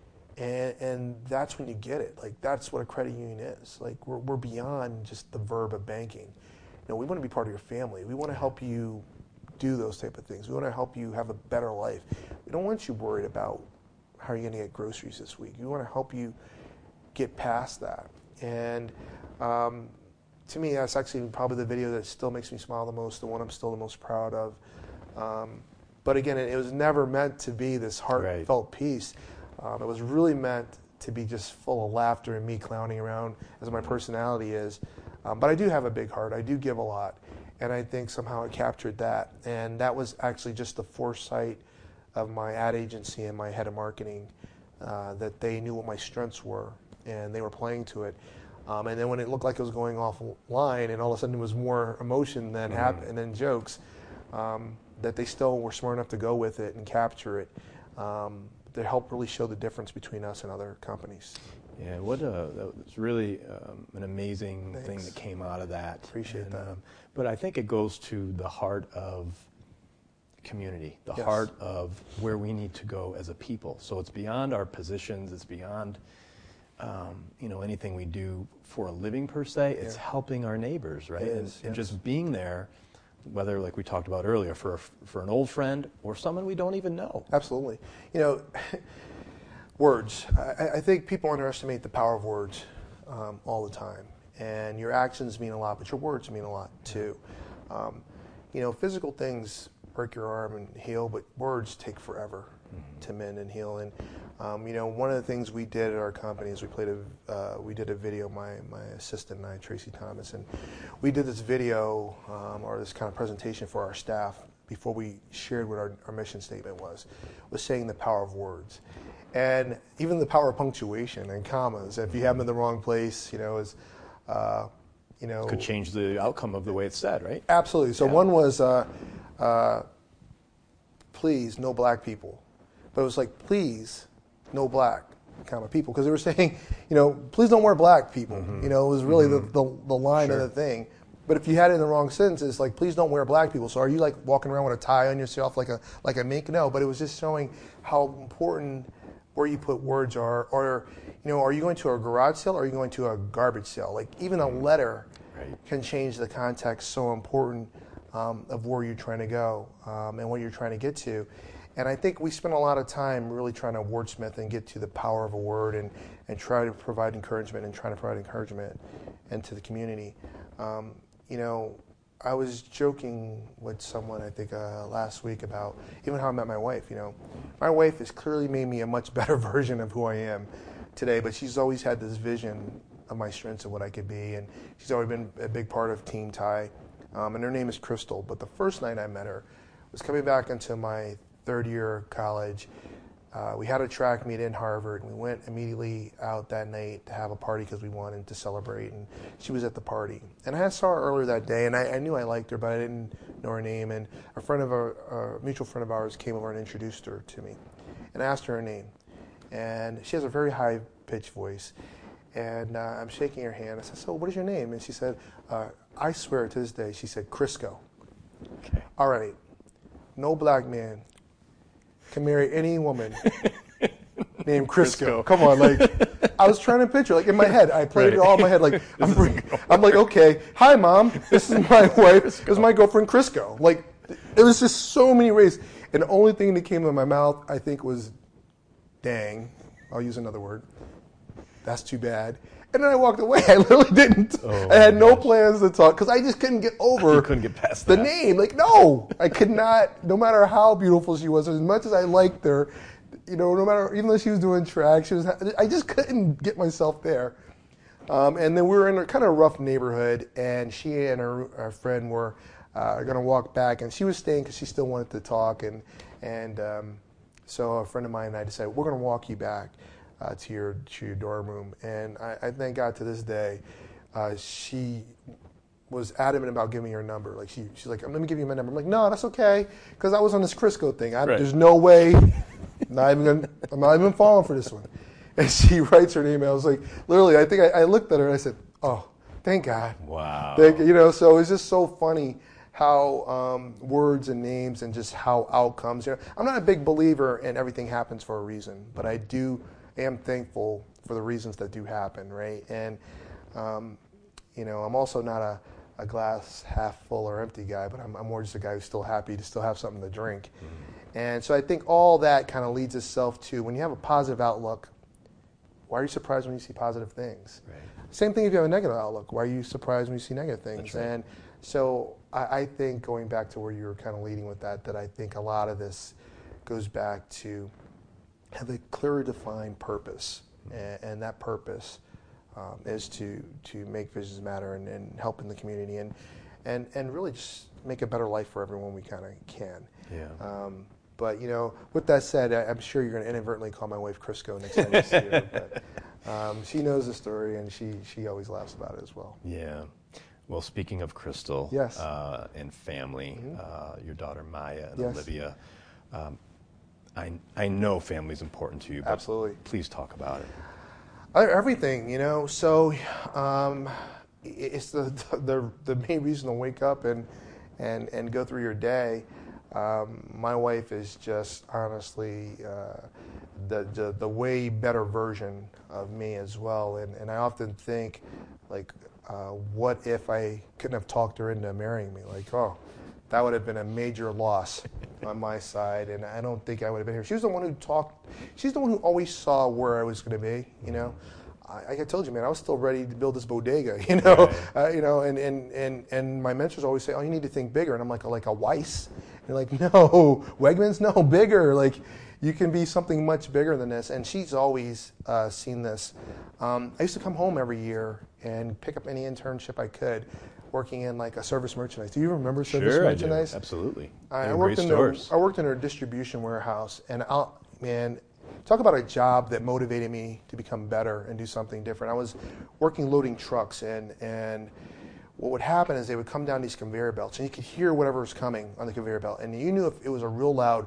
A: And that's when you get it. Like, that's what a credit union is. Like, we're beyond just the verb of banking. We want to be part of your family. We want to help you do those type of things. We want to help you have a better life. We don't want you worried about how you're going to get groceries this week. We want to help you get past that. And to me, that's actually probably the video that still makes me smile the most, the one I'm still the most proud of. But again, it was never meant to be this heartfelt piece. It was really meant to be just full of laughter and me clowning around as my personality is. But I do have a big heart. I do give a lot. And I think somehow it captured that. And that was actually just the foresight of my ad agency and my head of marketing, that they knew what my strengths were and they were playing to it. And then when it looked like it was going offline and all of a sudden it was more emotion than and then jokes, that they still were smart enough to go with it and capture it, to help really show the difference between us and other companies.
B: Yeah, that was really an amazing thing that came out of that.
A: Appreciate that.
B: But I think it goes to the heart of community, the heart of where we need to go as a people. So it's beyond our positions, it's beyond anything we do for a living per se, it's helping our neighbors, right? And just being there, whether, like we talked about earlier, for an old friend or someone we don't even know.
A: Absolutely. Words. I think people underestimate the power of words all the time. And your actions mean a lot, but your words mean a lot too. Physical things break your arm and heal, but words take forever to mend and heal. And one of the things we did at our company is we did a video. My assistant and I, Tracy Thomas, and we did this video or this kind of presentation for our staff before we shared what our mission statement was saying the power of words, and even the power of punctuation and commas. If you have them in the wrong place,
B: could change the outcome of the way it's said, right?
A: Absolutely. So one was, please, no black people. But it was like, please, no black people. Because they were saying, please don't wear black people. It was really the line of the thing. But if you had it in the wrong sentence, it's like, please don't wear black people. So are you like walking around with a tie on yourself like a mink? No, but it was just showing how important where you put words are. Or, are you going to a garage sale or are you going to a garbage sale? Like even a letter can change the context so important of where you're trying to go and what you're trying to get to. And I think we spend a lot of time really trying to wordsmith and get to the power of a word and try to provide encouragement into the community. I was joking with someone, I think, last week about even how I met my wife. My wife has clearly made me a much better version of who I am today, but she's always had this vision of my strengths and what I could be, and she's always been a big part of Team Ty. And her name is Crystal. But the first night I met her was coming back into my third year of college. We had a track meet in Harvard, and we went immediately out that night to have a party because we wanted to celebrate, and she was at the party. And I saw her earlier that day, and I knew I liked her, but I didn't know her name. And a mutual friend of ours came over and introduced her to me, and I asked her name. And she has a very high-pitched voice, and I'm shaking her hand. I said, so what is your name? And she said, I swear to this day, she said, Crisco.
B: Okay.
A: All right, no black man can marry any woman named Crisco. Come on, I was trying to picture, in my head, I played it all in my head, I'm like, okay, hi mom, this is my wife, this is my girlfriend Crisco. It was just so many ways, and the only thing that came to my mouth, I think, was, dang, I'll use another word, that's too bad. And then I walked away. I literally didn't. I had no plans to talk because I just couldn't get over.
B: You couldn't get past
A: the name. No, I could not. No matter how beautiful she was, as much as I liked her, no matter, even though she was doing track, I just couldn't get myself there. And then we were in a kind of rough neighborhood, and she and her friend were going to walk back, and she was staying because she still wanted to talk, and so a friend of mine and I decided we're going to walk you back to your dorm room. And I thank God to this day, she was adamant about giving me her number. She's like, let me give you my number. I'm like, no, that's okay, because I was on this Crisco thing. There's no way, I'm not even falling for this one. And she writes her name. I was like, literally, I think I looked at her and I said, oh, thank God.
B: Wow.
A: So it's just so funny how words and names and just how outcomes. I'm not a big believer in everything happens for a reason, but I am thankful for the reasons that do happen, right? And I'm also not a glass half full or empty guy, but I'm more just a guy who's still happy to still have something to drink. Mm-hmm. And so I think all that kind of leads itself to, when you have a positive outlook, why are you surprised when you see positive things? Right. Same thing if you have a negative outlook. Why are you surprised when you see negative things? That's right. And so I think, going back to where you were kind of leading with that I think a lot of this goes back to have a clearly defined purpose, and that purpose is to make Visions Matter and help in the community and really just make a better life for everyone we kind of can.
B: Yeah.
A: But with that said, I'm sure you're going to inadvertently call my wife Crisco next time you see her. But she knows the story, and she always laughs about it as well.
B: Yeah. Well, speaking of Crystal,
A: yes.
B: And family, mm-hmm. Your daughter Maya and
A: yes.
B: Olivia. I know family's important to you, but
A: absolutely.
B: Please talk about it.
A: Everything, So it's the main reason to wake up and go through your day. My wife is just honestly the way better version of me as well. And I often think, like, what if I couldn't have talked her into marrying me? Like, oh, that would have been a major loss on my side, and I don't think I would have been here. She was the one who talked. She's the one who always saw where I was going to be. You know, I told you, man, I was still ready to build this bodega. You know,
B: Right.
A: you know, and my mentors always say, oh, you need to think bigger, and I'm like a Weiss. And they're like, no, Wegmans, no, bigger. Like, you can be something much bigger than this. And she's always seen this. I used to come home every year and pick up any internship I could, working in like a service merchandise. Do you remember service merchandise?
B: Sure, I do. Absolutely.
A: I worked in a distribution warehouse, and man, talk about a job that motivated me to become better and do something different. I was working loading trucks, and what would happen is they would come down these conveyor belts, and you could hear whatever was coming on the conveyor belt, and you knew if it was a real loud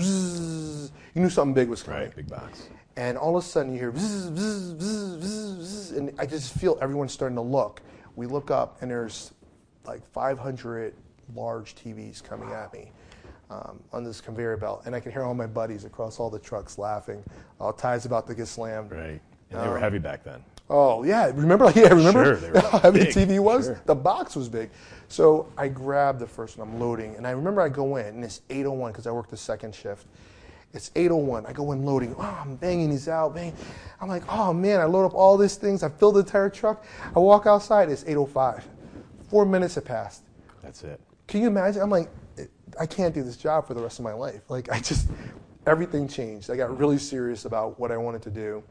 A: zzz, you knew something big was coming.
B: Right, big box.
A: And all of a sudden you hear zzz, zzz, zzz, zzz, zzz, and I just feel everyone starting to look. We look up, and there's like 500 large TVs coming at me on this conveyor belt, and I can hear all my buddies across all the trucks laughing. Ty's about to get slammed.
B: Right, and they were heavy back then.
A: Oh yeah, remember? Yeah, remember
B: Sure, they were
A: how heavy the
B: big.
A: TV was?
B: Sure.
A: The box was big. So I grabbed the first one, I'm loading, and I remember I go in, and it's 8:01 because I worked the second shift. It's 8:01. I go in loading. Oh, I'm banging these out, bang. I'm like, oh man, I load up all these things. I fill the entire truck. I walk outside. It's 8:05. 4 minutes have passed.
B: That's it.
A: Can you imagine? I'm like, I can't do this job for the rest of my life. Like, everything changed. I got really serious about what I wanted to do.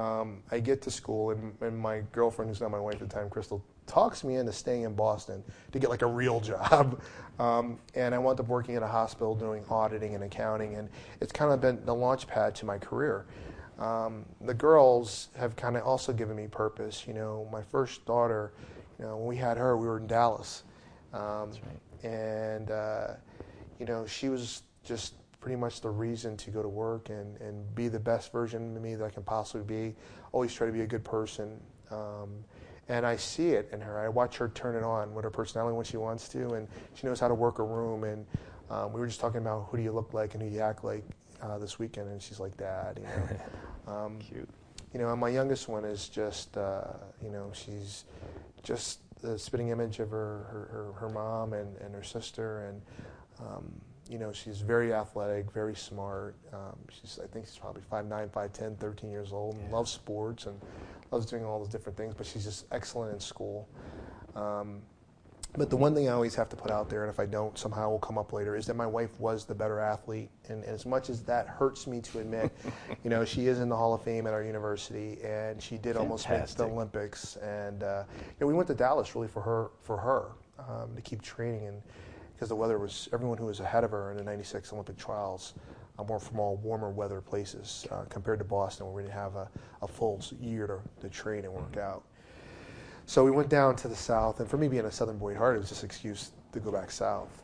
A: I get to school, and my girlfriend, who's not my wife at the time, Crystal, talks me into staying in Boston to get like a real job. And I wound up working at a hospital doing auditing and accounting, and it's kind of been the launch pad to my career. The girls have kind of also given me purpose. You know, my first daughter, you know, when we had her, we were in Dallas.
B: That's right.
A: And, you know, she was just pretty much the reason to go to work and be the best version of me that I can possibly be. Always try to be a good person. And I see it in her. I watch her turn it on with her personality when she wants to, and she knows how to work a room. And we were just talking about who do you look like and who you act like this weekend, and she's like, Dad. You know?
B: Cute.
A: You know, and my youngest one is just, you know, she's just the spitting image of her mom and her sister, and you know, she's very athletic, very smart. I think she's probably 5'9", 5'10", 13 years old, and loves sports and loves doing all those different things, but she's just excellent in school. But the one thing I always have to put out there, and if I don't, somehow will come up later, is that my wife was the better athlete. And as much as that hurts me to admit, you know, she is in the Hall of Fame at our university, and she did almost make the Olympics. And you know, we went to Dallas really for her to keep training, and because the weather was, everyone who was ahead of her in the '96 Olympic trials were from all warmer weather places compared to Boston, where we didn't have a full year to train and work out. So we went down to the South, and for me being a Southern boy at heart, it was just an excuse to go back south.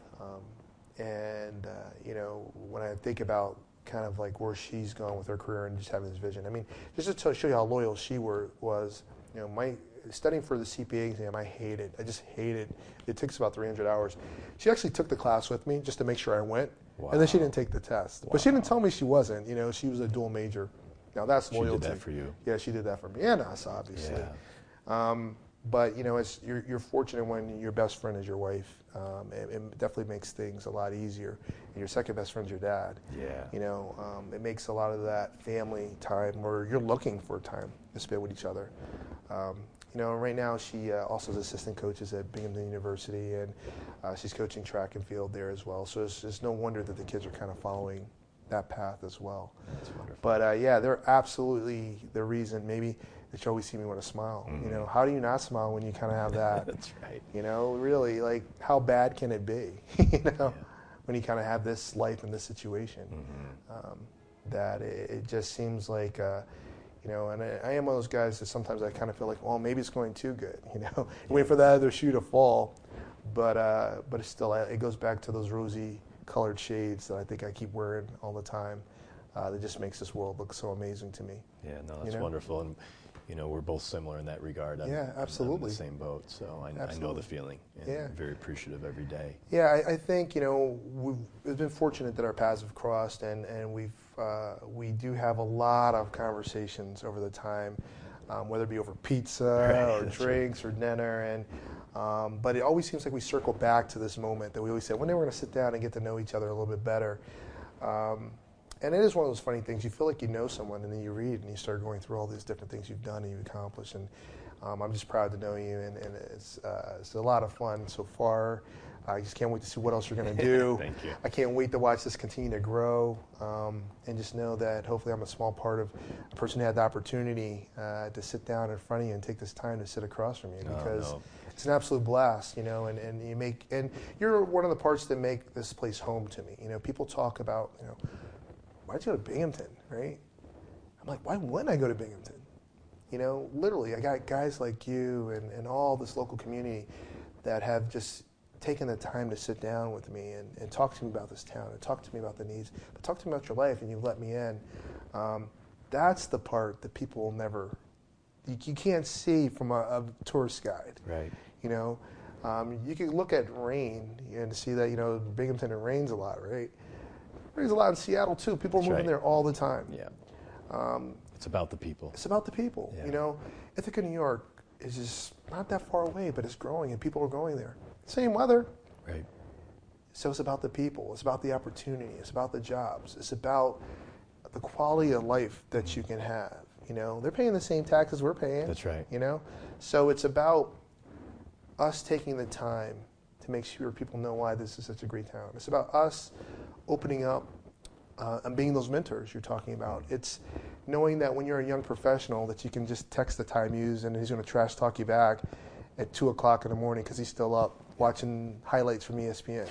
A: You know, when I think about kind of like where she's gone with her career and just having this vision, I mean, just to show you how loyal she was, you know, studying for the CPA exam, I just hated. It takes about 300 hours. She actually took the class with me just to make sure I went, and then she didn't take the test. Wow. But she didn't tell me she wasn't. You know, she was a dual major. Now that's loyalty.
B: She did that for you.
A: Yeah, she did that for me and us, obviously.
B: Yeah.
A: But you know, you're fortunate when your best friend is your wife. It definitely makes things a lot easier. And your second best friend's your dad.
B: Yeah.
A: You know, it makes a lot of that family time where you're looking for time to spend with each other. You know, right now she also is assistant coaches at Binghamton University, and she's coaching track and field there as well. So it's no wonder that the kids are kind of following that path as well.
B: That's wonderful.
A: But yeah, they're absolutely the reason maybe that you always see me with a smile. Mm-hmm. You know, how do you not smile when you kind of have that?
B: That's right.
A: You know, really, like, how bad can it be? You know, when you kind of have this life in this situation, that it just seems like, you know, and I am one of those guys that sometimes I kind of feel like, well, maybe it's going too good. You know, wait for that other shoe to fall, but it's still, it goes back to those rosy colored shades that I think I keep wearing all the time. That just makes this world look so amazing to me.
B: Yeah, no, that's wonderful. And we're both similar in that regard.
A: Yeah, absolutely.
B: I'm in the same boat, so I know the feeling, and
A: Yeah.
B: I'm very appreciative every day.
A: Yeah, I think we've been fortunate that our paths have crossed, and we do have a lot of conversations over the time, whether it be over pizza or drinks or dinner, and but it always seems like we circle back to this moment that we always say one day we're going to sit down and get to know each other a little bit better. And it is one of those funny things. You feel like you know someone, and then you read and you start going through all these different things you've done and you've accomplished. And I'm just proud to know you, and it's a lot of fun so far. I just can't wait to see what else you're going to do.
B: Thank you.
A: I can't wait to watch this continue to grow, and just know that hopefully I'm a small part of a person who had the opportunity to sit down in front of you and take this time to sit across from you, because it's an absolute blast, and you're one of the parts that make this place home to me. People talk about, why'd you go to Binghamton, right? I'm like, why wouldn't I go to Binghamton? Literally, I got guys like you and all this local community that have just taken the time to sit down with me and talk to me about this town and talk to me about the needs, but talk to me about your life, and you've let me in. That's the part that people will never, you can't see from a tourist guide.
B: Right.
A: You can look at rain and see that, Binghamton, it rains a lot, right? It rains a lot in Seattle too. People are moving there all the time.
B: Yeah. It's about the people.
A: It's about the people.
B: Yeah.
A: Ithaca, New York is just not that far away, but it's growing and people are going there. Same weather.
B: Right.
A: So it's about the people. It's about the opportunity. It's about the jobs. It's about the quality of life that you can have. They're paying the same taxes we're paying.
B: That's right.
A: So it's about us taking the time to make sure people know why this is such a great town. It's about us opening up and being those mentors you're talking about. It's knowing that when you're a young professional that you can just text the Time News and he's going to trash talk you back at 2 o'clock in the morning because he's still up watching highlights from ESPN.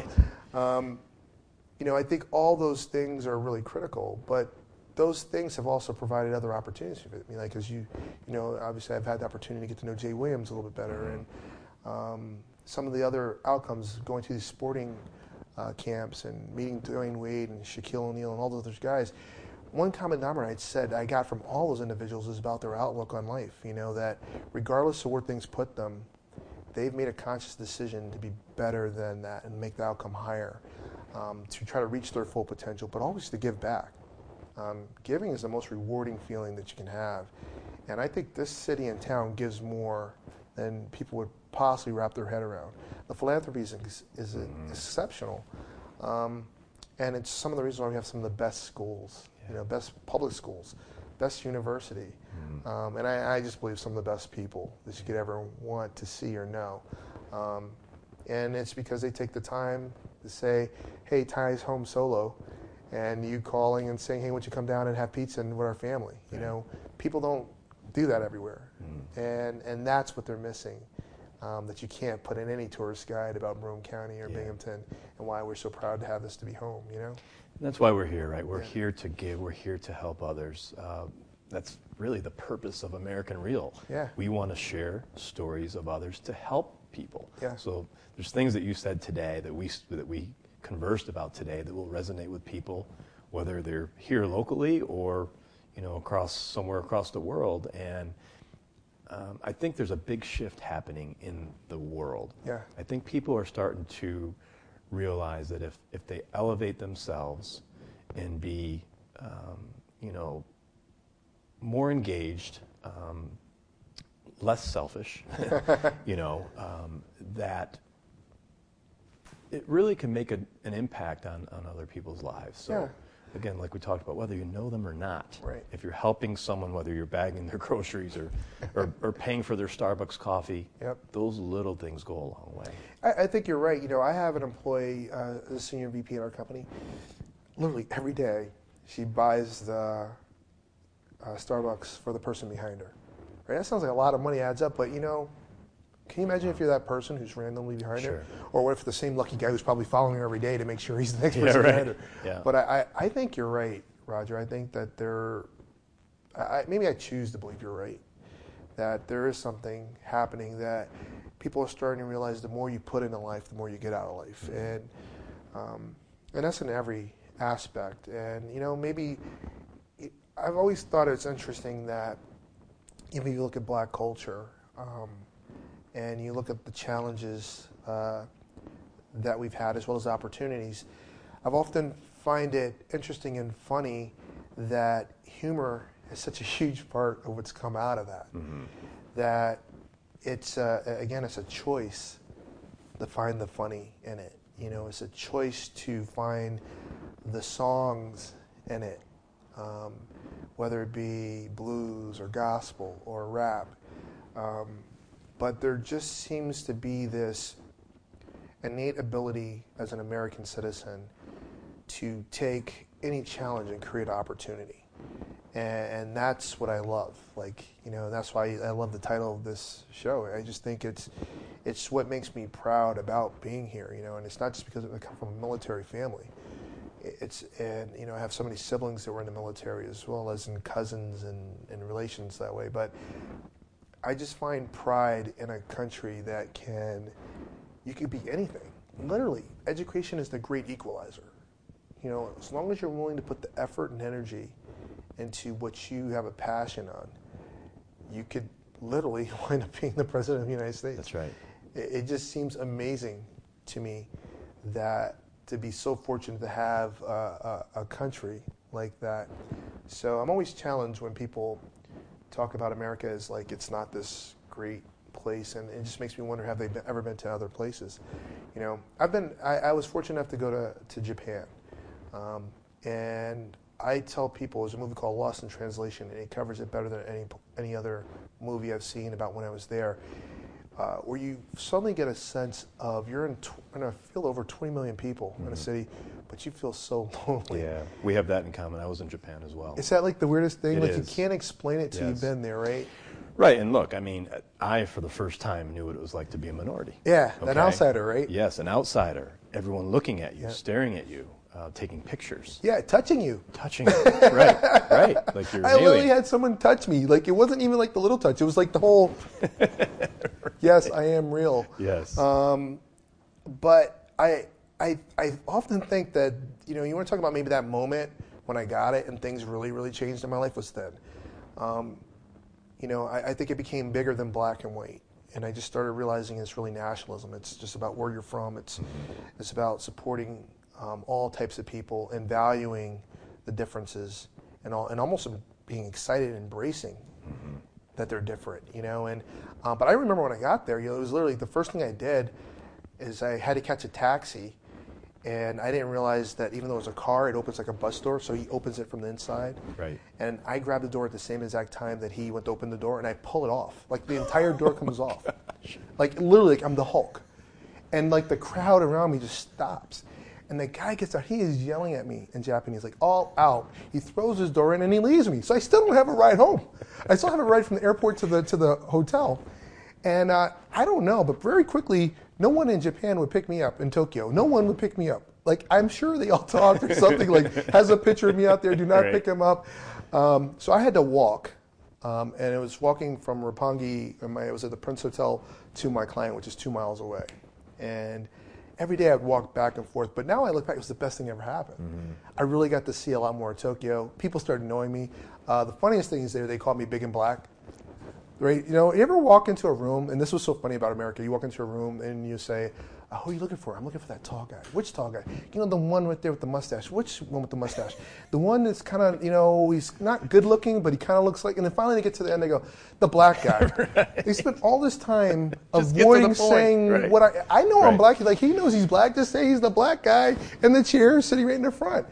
B: Right.
A: I think all those things are really critical, but those things have also provided other opportunities for me. Like, as obviously I've had the opportunity to get to know Jay Williams a little bit better, and some of the other outcomes going to these sporting camps and meeting Dwayne Wade and Shaquille O'Neal and all those other guys. One common denominator I got from all those individuals is about their outlook on life. That regardless of where things put them, they've made a conscious decision to be better than that and make the outcome higher, to try to reach their full potential, but always to give back. Giving is the most rewarding feeling that you can have. And I think this city and town gives more than people would possibly wrap their head around. The philanthropy is exceptional. And it's some of the reasons why we have some of the best schools, best public schools, best university. And I just believe some of the best people that you could ever want to see or know. And it's because they take the time to say, hey, Ty's home solo. And you calling and saying, hey, why don't you come down and have pizza with our family? People don't do that everywhere. And that's what they're missing, that you can't put in any tourist guide about Broome County or Binghamton, and why we're so proud to have this to be home,
B: That's why we're here, right? We're here to give. We're here to help others. That's really the purpose of American Real.
A: Yeah.
B: We want to share stories of others to help people.
A: Yeah.
B: So there's things that you said today that we conversed about today that will resonate with people, whether they're here locally or somewhere across the world. And I think there's a big shift happening in the world.
A: Yeah.
B: I think people are starting to realize that if they elevate themselves and be more engaged, less selfish, that it really can make an impact on other people's lives. So again, like we talked about, whether you know them or not,
A: right.
B: If you're helping someone, whether you're bagging their groceries or paying for their Starbucks coffee, those little things go a long way.
A: I think you're right. I have an employee, a senior VP in our company. Literally every day, she buys the Starbucks for the person behind her. Right? That sounds like a lot of money adds up, but can you imagine if you're that person who's randomly behind her? Or what if the same lucky guy who's probably following her every day to make sure he's the next person behind her?
B: Yeah.
A: But I think you're right, Roger. I think that maybe I choose to believe you're right, that there is something happening that people are starting to realize the more you put into life, the more you get out of life. And that's in every aspect. And, maybe I've always thought it's interesting that, if you look at black culture, and you look at the challenges that we've had as well as opportunities, I've often find it interesting and funny that humor is such a huge part of what's come out of that. That it's again, it's a choice to find the funny in it. You know, it's a choice to find the songs in it, whether it be blues or gospel or rap. But there just seems to be this innate ability as an American citizen to take any challenge and create opportunity. And that's what I love. Like, you know, that's why I love the title of this show. I just think it's what makes me proud about being here, you know, and it's not just because I come from a military family. And you know, I have so many siblings that were in the military as well as in cousins and relations that way. But I just find pride in a country that you can be anything. Literally, education is the great equalizer. You know, as long as you're willing to put the effort and energy into what you have a passion on, you could literally wind up being the president of the United States.
B: That's right.
A: It just seems amazing to me that to be so fortunate to have a country like that. So I'm always challenged when people talk about America as like it's not this great place, and it just makes me wonder, have they ever been to other places? You know, I was fortunate enough to go to Japan, and I tell people there's a movie called Lost in Translation, and it covers it better than any other movie I've seen about when I was there, where you suddenly get a sense of you're in a field over 20 million people in a city, but you feel so lonely.
B: Yeah, we have that in common. I was in Japan as well.
A: Is that like the weirdest thing?
B: It
A: like
B: is.
A: You can't explain it till you've been there, right?
B: Right, and look, I mean, I, for the first time, knew what it was like to be a minority.
A: Yeah, an
B: Okay?
A: outsider, right?
B: Yes, an outsider. Everyone looking at you, staring at you, taking pictures.
A: Yeah, touching you.
B: Touching you. Right. Like you're an
A: I literally
B: alien.
A: had someone touch me. Like, it wasn't even like the little touch. It was like the whole, yes, I am real.
B: Yes.
A: But I often think that, you know, you want to talk about maybe that moment when I got it and things really, really changed in my life was then. You know, I think it became bigger than black and white. And I just started realizing it's really nationalism. It's just about where you're from. It's about supporting all types of people and valuing the differences and almost being excited and embracing that they're different, you know. And but I remember when I got there, you know, it was literally the first thing I did is I had to catch a taxi, and I didn't realize that even though it was a car, it opens like a bus door, so he opens it from the inside.
B: Right.
A: And I grabbed the door at the same exact time that he went to open the door, and I pull it off. Like the entire door comes off. Like literally, like I'm the Hulk. And like the crowd around me just stops. And the guy gets out, he is yelling at me in Japanese, like all out. He throws his door in and he leaves me. So I still don't have a ride home. I still have a ride from the airport to the hotel. And I don't know, but very quickly, no one in Japan would pick me up in Tokyo. No one would pick me up. Like, I'm sure they all talked or something, like, has a picture of me out there, do not pick him up. So I had to walk, and it was walking from Roppongi, it was at the Prince Hotel, to my client, which is 2 miles away. And every day I'd walk back and forth, but now I look back, it was the best thing that ever happened. I really got to see a lot more of Tokyo. People started knowing me. The funniest thing is they called me Big and Black. Right? You know, you ever walk into a room, and this was so funny about America, you walk into a room and you say, who are you looking for? I'm looking for that tall guy. Which tall guy? You know, the one right there with the mustache. Which one with the mustache? The one that's kind of, you know, he's not good looking, but he kind of looks like, and then finally they get to the end, they go, the black guy. Right. They spent all this time avoiding saying what I know I'm black. Like, he knows he's black, just say he's the black guy in the chair sitting right in the front.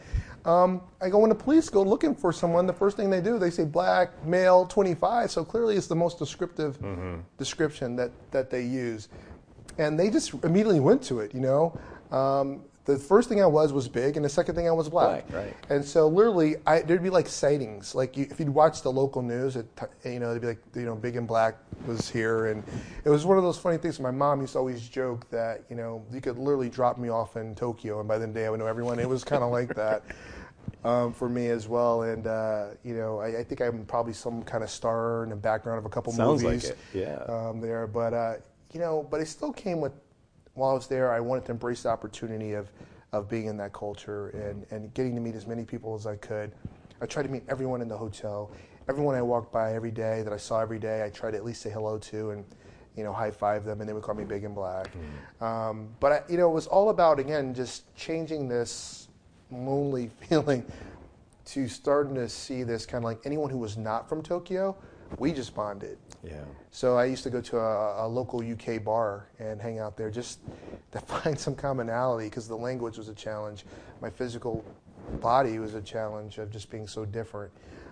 A: I go when the police go looking for someone, the first thing they do, they say black, male, 25. So clearly it's the most descriptive description that they use. And they just immediately went to it, you know. The first thing I was big, and the second thing I was black.
B: Right.
A: And so literally, there'd be like sightings. Like if you'd watch the local news, you know, they'd be like, you know, Big and Black was here, and it was one of those funny things. My mom used to always joke that, you know, you could literally drop me off in Tokyo, and by the day I would know everyone. It was kind of like that for me as well. And you know, I think I'm probably some kind of star in the background of a couple
B: movies.
A: Sounds
B: like it. Yeah.
A: There, but you know, but it still came with. While I was there, I wanted to embrace the opportunity of being in that culture and getting to meet as many people as I could. I tried to meet everyone in the hotel. everyone I walked by every day, that I saw every day, I tried to at least say hello to and, high five them, and they would call me Big and Black. But it was all about, again, just changing this lonely feeling to starting to see this kind of like anyone who was not from Tokyo, we just bonded.
B: Yeah.
A: So I used to go to a local UK bar and hang out there just to find some commonality, because the language was a challenge. My physical body was a challenge of just being so different.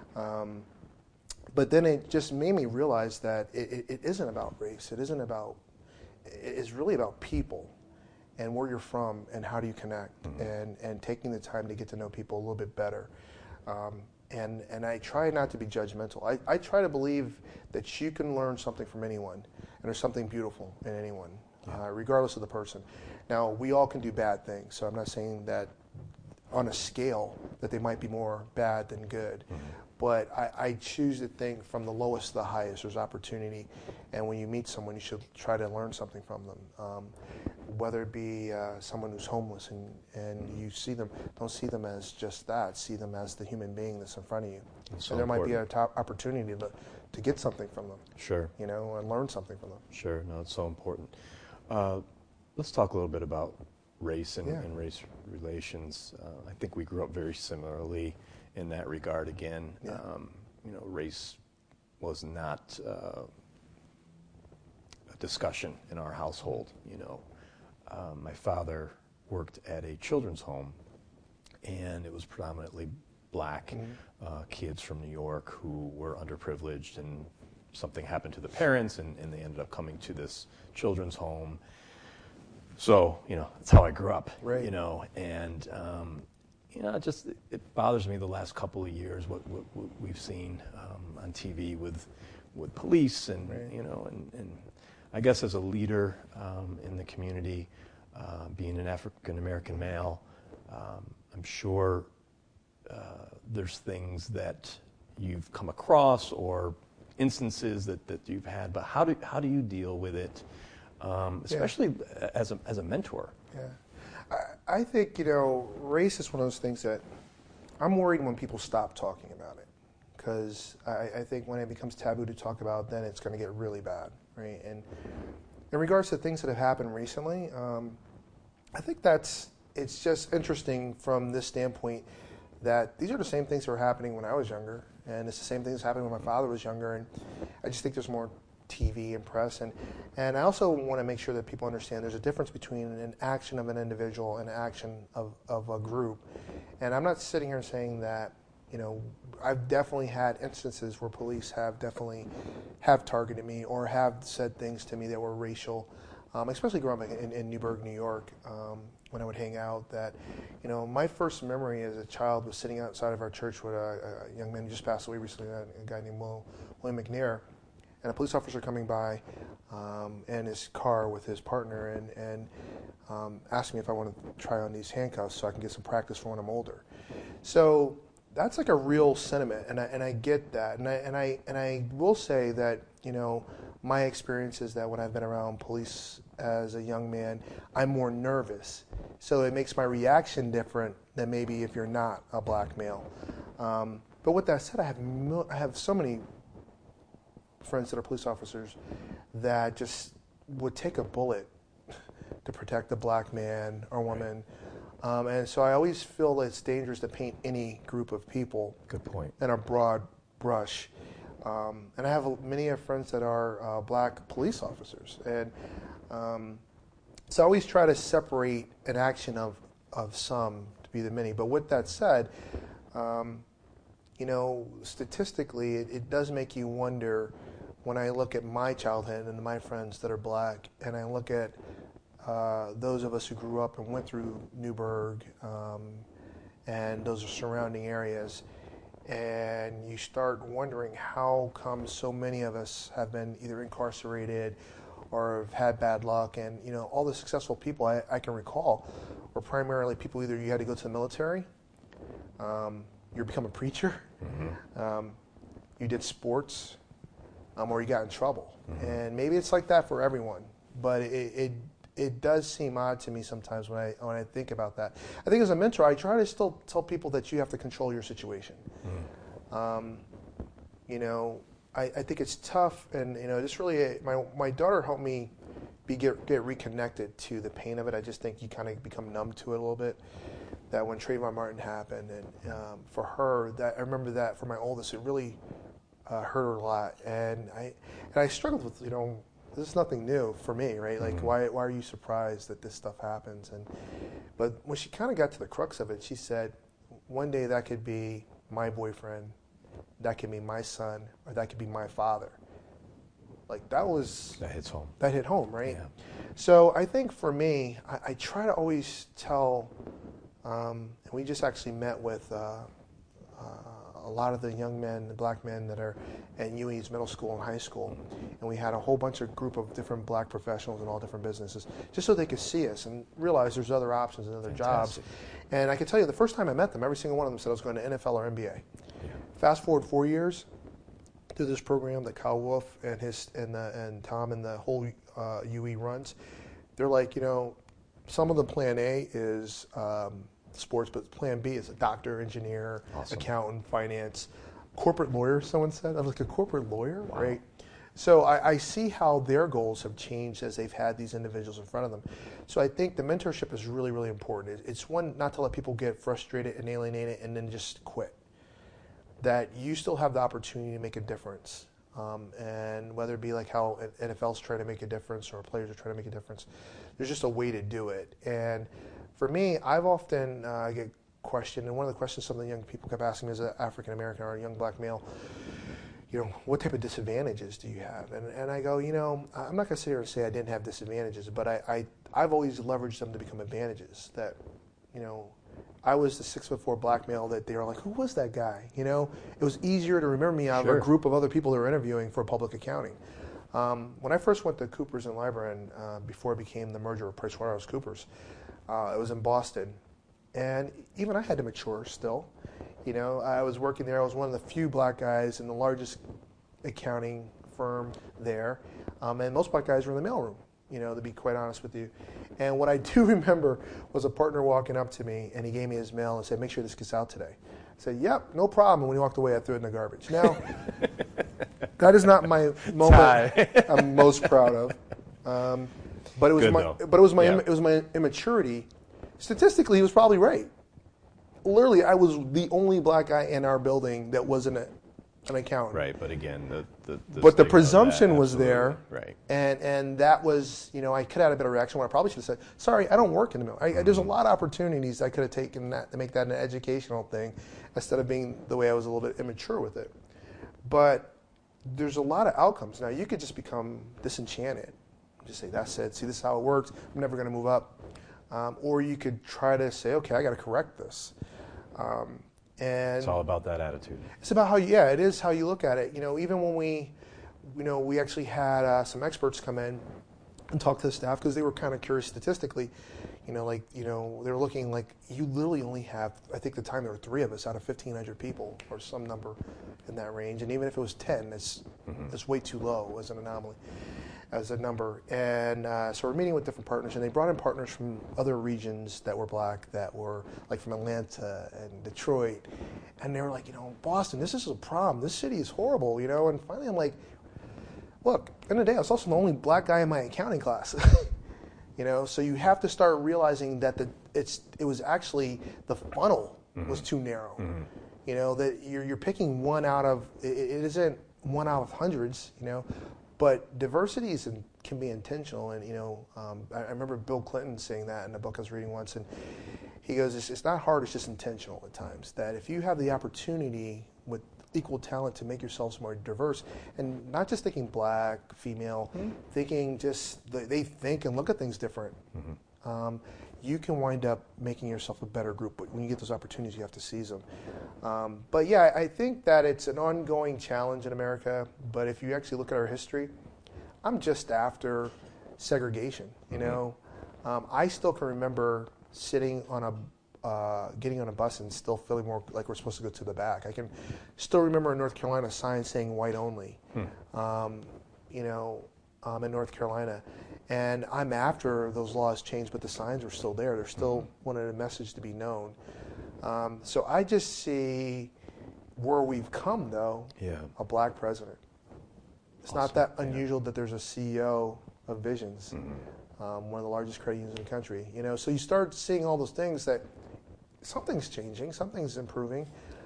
A: But then it just made me realize that it isn't about race. It's really about people and where you're from and how do you connect, and taking the time to get to know people a little bit better. And I try not to be judgmental. I try to believe that you can learn something from anyone, and there's something beautiful in anyone, regardless of the person. Now, we all can do bad things, so I'm not saying that on a scale that they might be more bad than good. But I choose to think from the lowest to the highest, there's opportunity. And when you meet someone, you should try to learn something from them. Whether it be someone who's homeless and you see them, don't see them as just that, see them as the human being that's in front of you.
B: So
A: and there
B: important.
A: might be a top opportunity to get something from them.
B: Sure.
A: And learn something from them.
B: Sure, no, it's so important. Let's talk a little bit about race and race relations. I think we grew up very similarly in that regard. Again, race was not a discussion in our household. My father worked at a children's home, and it was predominantly black kids from New York who were underprivileged, and something happened to the parents, and they ended up coming to this children's home. So, that's how I grew up,
A: right.
B: And, it bothers me the last couple of years what we've seen on TV with police and,
A: right.
B: And I guess as a leader in the community, being an African-American male, I'm sure there's things that you've come across or instances that you've had, but how do you deal with it, especially as a mentor?
A: Yeah. I think, race is one of those things that I'm worried when people stop talking about it, because I think when it becomes taboo to talk about, then it's going to get really bad, right? And in regards to things that have happened recently, I think it's just interesting from this standpoint that these are the same things that were happening when I was younger, and it's the same things happening when my father was younger, and I just think there's more TV and press, and I also want to make sure that people understand there's a difference between an action of an individual and an action of a group. And I'm not sitting here saying that, I've definitely had instances where police have targeted me or have said things to me that were racial, especially growing up in Newburgh, New York, when I would hang out. That, my first memory as a child was sitting outside of our church with a young man who just passed away recently, a guy named William McNair, and a police officer coming by in his car with his partner and asked me if I want to try on these handcuffs so I can get some practice for when I'm older. So that's like a real sentiment, and I get that, and I will say that my experience is that when I've been around police as a young man, I'm more nervous, so it makes my reaction different than maybe if you're not a black male. But with that said, I have so many friends that are police officers that just would take a bullet to protect a black man or woman. And so I always feel that it's dangerous to paint any group of people
B: Good point.
A: in a broad brush. And I have many friends that are black police officers. And so I always try to separate an action of some to be the many. But with that said, statistically, it does make you wonder when I look at my childhood and my friends that are black, and I look at those of us who grew up and went through Newburgh and those surrounding areas, and you start wondering how come so many of us have been either incarcerated or have had bad luck. And all the successful people I can recall were primarily people either you had to go to the military, you become a preacher, you did sports, or you got in trouble. And maybe it's like that for everyone, but it does seem odd to me sometimes when I think about that. I think as a mentor, I try to still tell people that you have to control your situation. I think it's tough, and just really, my daughter helped me get reconnected to the pain of it. I just think you kind of become numb to it a little bit. That when Trayvon Martin happened, and for her, that I remember that for my oldest, it really hurt her a lot, and I struggled with this is nothing new for me, right? Like why are you surprised that this stuff happens? But when she kind of got to the crux of it, she said, one day that could be my boyfriend, that could be my son, or that could be my father. Like that
B: hits home.
A: That hit home, right?
B: Yeah.
A: So I think for me, I try to always tell, and we just actually met with a lot of the young men, the black men that are at UE's middle school and high school, and we had a whole bunch of group of different black professionals in all different businesses, just so they could see us and realize there's other options and other jobs. And I can tell you, the first time I met them, every single one of them said I was going to NFL or NBA. Yeah. Fast forward 4 years through this program that Kyle Wolf and Tom and the whole UE runs, they're like, some of the plan A is sports, but plan B is a doctor, engineer, accountant, finance, corporate lawyer, someone said. I was like, a corporate lawyer? Wow. Right? So I see how their goals have changed as they've had these individuals in front of them. So I think the mentorship is really, really important. It's one, not to let people get frustrated and alienated and then just quit. That you still have the opportunity to make a difference. And whether it be like how NFL's trying to make a difference or players are trying to make a difference, there's just a way to do it. And for me, I've often get questioned, and one of the questions some of the young people kept asking me as an African American or a young black male, what type of disadvantages do you have? And I go, I'm not going to sit here and say I didn't have disadvantages, but I've always leveraged them to become advantages. That, I was the 6'4" black male that they were like, who was that guy? It was easier to remember me out of a group of other people that were interviewing for public accounting. When I first went to Coopers and Lybrand, before it became the merger of PricewaterhouseCoopers, it was in Boston. And even I had to mature still. I was working there. I was one of the few black guys in the largest accounting firm there. And most black guys were in the mailroom, to be quite honest with you. And what I do remember was a partner walking up to me, and he gave me his mail and said, make sure this gets out today. I said, yep, no problem. And when he walked away, I threw it in the garbage. Now, that is not my moment I'm most proud of. But it was my immaturity. Statistically, he was probably right. Literally, I was the only black guy in our building that wasn't an accountant.
B: Right, but again,
A: the presumption was there,
B: right?
A: And that was, I could have had a better reaction. What I probably should have said, sorry, I don't work in the mill. There's a lot of opportunities I could have taken that to make that an educational thing, instead of being the way I was a little bit immature with it. But there's a lot of outcomes. Now, you could just become disenchanted, just say, that's it. See, this is how it works. I'm never going to move up. Or you could try to say, okay, I got to correct this. And
B: it's all about that attitude.
A: It's about it is how you look at it. Even when we actually had some experts come in and talk to the staff, because they were kind of curious statistically. They were looking like, you literally only have, I think at the time there were 3 of us out of 1,500 people, or some number in that range. And even if it was 10, it's way too low as an anomaly, as a number. And so we're meeting with different partners, and they brought in partners from other regions that were black, that were like from Atlanta and Detroit. And they were like, Boston, this is a problem. This city is horrible, And finally I'm like, look, at the end of the day, I was also the only black guy in my accounting class. So you have to start realizing that it was actually the funnel was too narrow. That you're picking one out of, it isn't one out of hundreds, but diversity can be intentional. And, I remember Bill Clinton saying that in a book I was reading once, and he goes, it's not hard, it's just intentional at times. That if you have the opportunity with equal talent to make yourselves more diverse, and not just thinking black, female, thinking just, they think and look at things different. You can wind up making yourself a better group, but when you get those opportunities, you have to seize them. But yeah, I think that it's an ongoing challenge in America, but if you actually look at our history, I'm just after segregation, I still can remember sitting on getting on a bus and still feeling more like we're supposed to go to the back. I can still remember in North Carolina signs saying white only, in North Carolina. And I'm after those laws changed, but the signs are still there. They're still wanted a message to be known. So I just see, where we've come, though, a black president. It's not that unusual that there's a CEO of Visions, one of the largest credit unions in the country. So you start seeing all those things that something's changing, something's improving,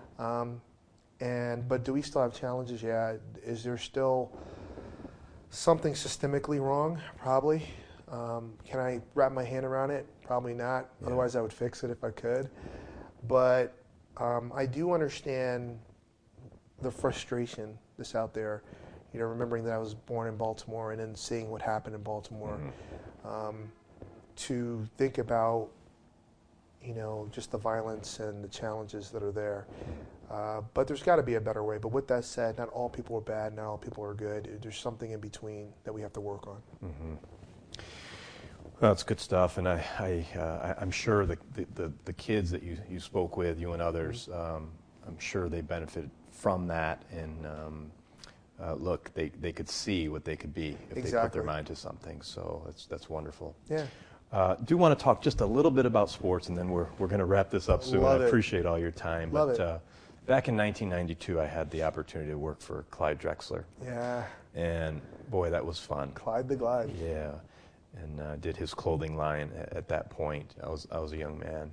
A: but do we still have challenges? Yeah. Is there still something systemically wrong? Probably. Can I wrap my hand around it? Probably not. Yeah. Otherwise, I would fix it if I could. But I do understand the frustration that's out there. Remembering that I was born in Baltimore and then seeing what happened in Baltimore, to think about, just the violence and the challenges that are there. But there's got to be a better way. But with that said, not all people are bad, not all people are good. There's something in between that we have to work on.
B: Mm-hmm. Well, that's good stuff, and I'm sure the kids that you spoke with, you and others, I'm sure they benefited from that, and look, they could see what they could be if they put their mind to something. So that's wonderful.
A: Yeah.
B: Do want to talk just a little bit about sports, and then we're going to wrap this up soon.
A: Love
B: I appreciate all your time.
A: Love
B: but
A: it.
B: Back in 1992, I had the opportunity to work for Clyde Drexler.
A: Yeah.
B: And boy, that was fun.
A: Clyde the Glide.
B: Yeah. And did his clothing line at that point. I was a young man.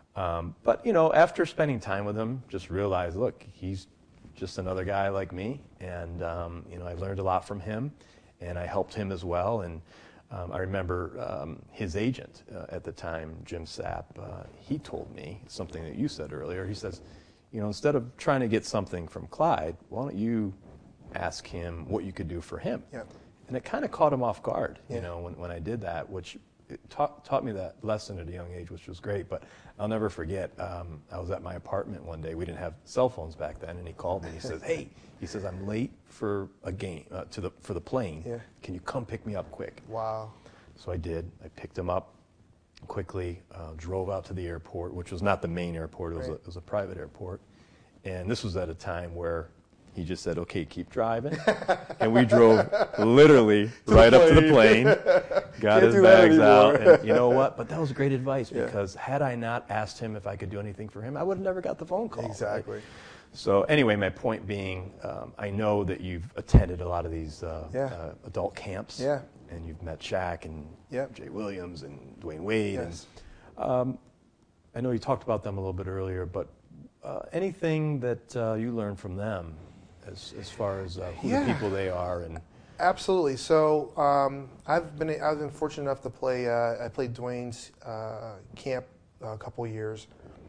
B: But after spending time with him, just realized, look, he's just another guy like me, and I learned a lot from him, and I helped him as well. And I remember his agent at the time, Jim Sapp, he told me something that you said earlier. He says, instead of trying to get something from Clyde, why don't you ask him what you could do for him?
A: Yeah.
B: And it kind of caught him off guard, when I did that, which it taught me that lesson at a young age, which was great. But I'll never forget, I was at my apartment one day. We didn't have cell phones back then, and he called me. He says, "Hey," he says, "I'm late for a game for the plane.
A: Yeah.
B: Can you come pick me up quick?"
A: Wow.
B: So I did. I picked him up quickly, drove out to the airport, which was not the main airport. It was a private airport. And this was at a time where he just said, "Okay, keep driving." And we drove literally right up to the plane, got his bags out, and you know what? But that was great advice, because had I not asked him if I could do anything for him, I would have never got the phone call.
A: Exactly.
B: Right? So anyway, my point being, I know that you've attended a lot of these adult camps, and you've met Shaq and Jay Williams and Dwayne Wade.
A: Yes.
B: And I know you talked about them a little bit earlier, but anything that you learned from them as far as who the people they are and
A: Absolutely. So I've been fortunate enough to play. I played Dwayne's camp a couple of years,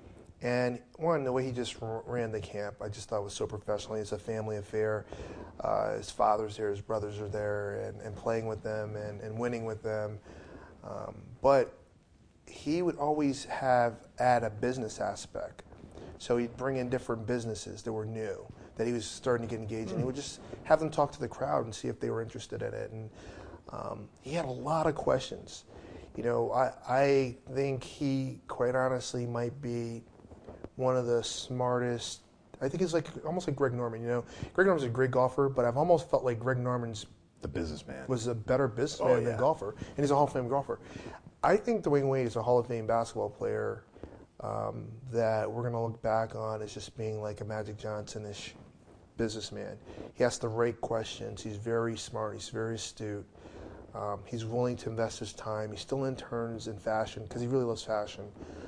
A: and the way he just ran the camp, I just thought was so professional. It's a family affair. His father's there, his brothers are there, and playing with them and winning with them. But he would always add a business aspect. So he'd bring in different businesses that were new, that he was starting to get engaged in. He would just have them talk to the crowd and see if they were interested in it. And he had a lot of questions. I think he, quite honestly, might be one of the smartest. I think he's almost like Greg Norman. Greg Norman's a great golfer, but I've almost felt like Greg Norman's
B: the businessman
A: was a better businessman than golfer, and he's a Hall of Fame golfer. I think Dwayne Wade is a Hall of Fame basketball player that we're going to look back on as just being like a Magic Johnson-ish businessman. He asks the right questions. He's very smart. He's very astute. He's willing to invest his time. He still interns in fashion because he really loves fashion.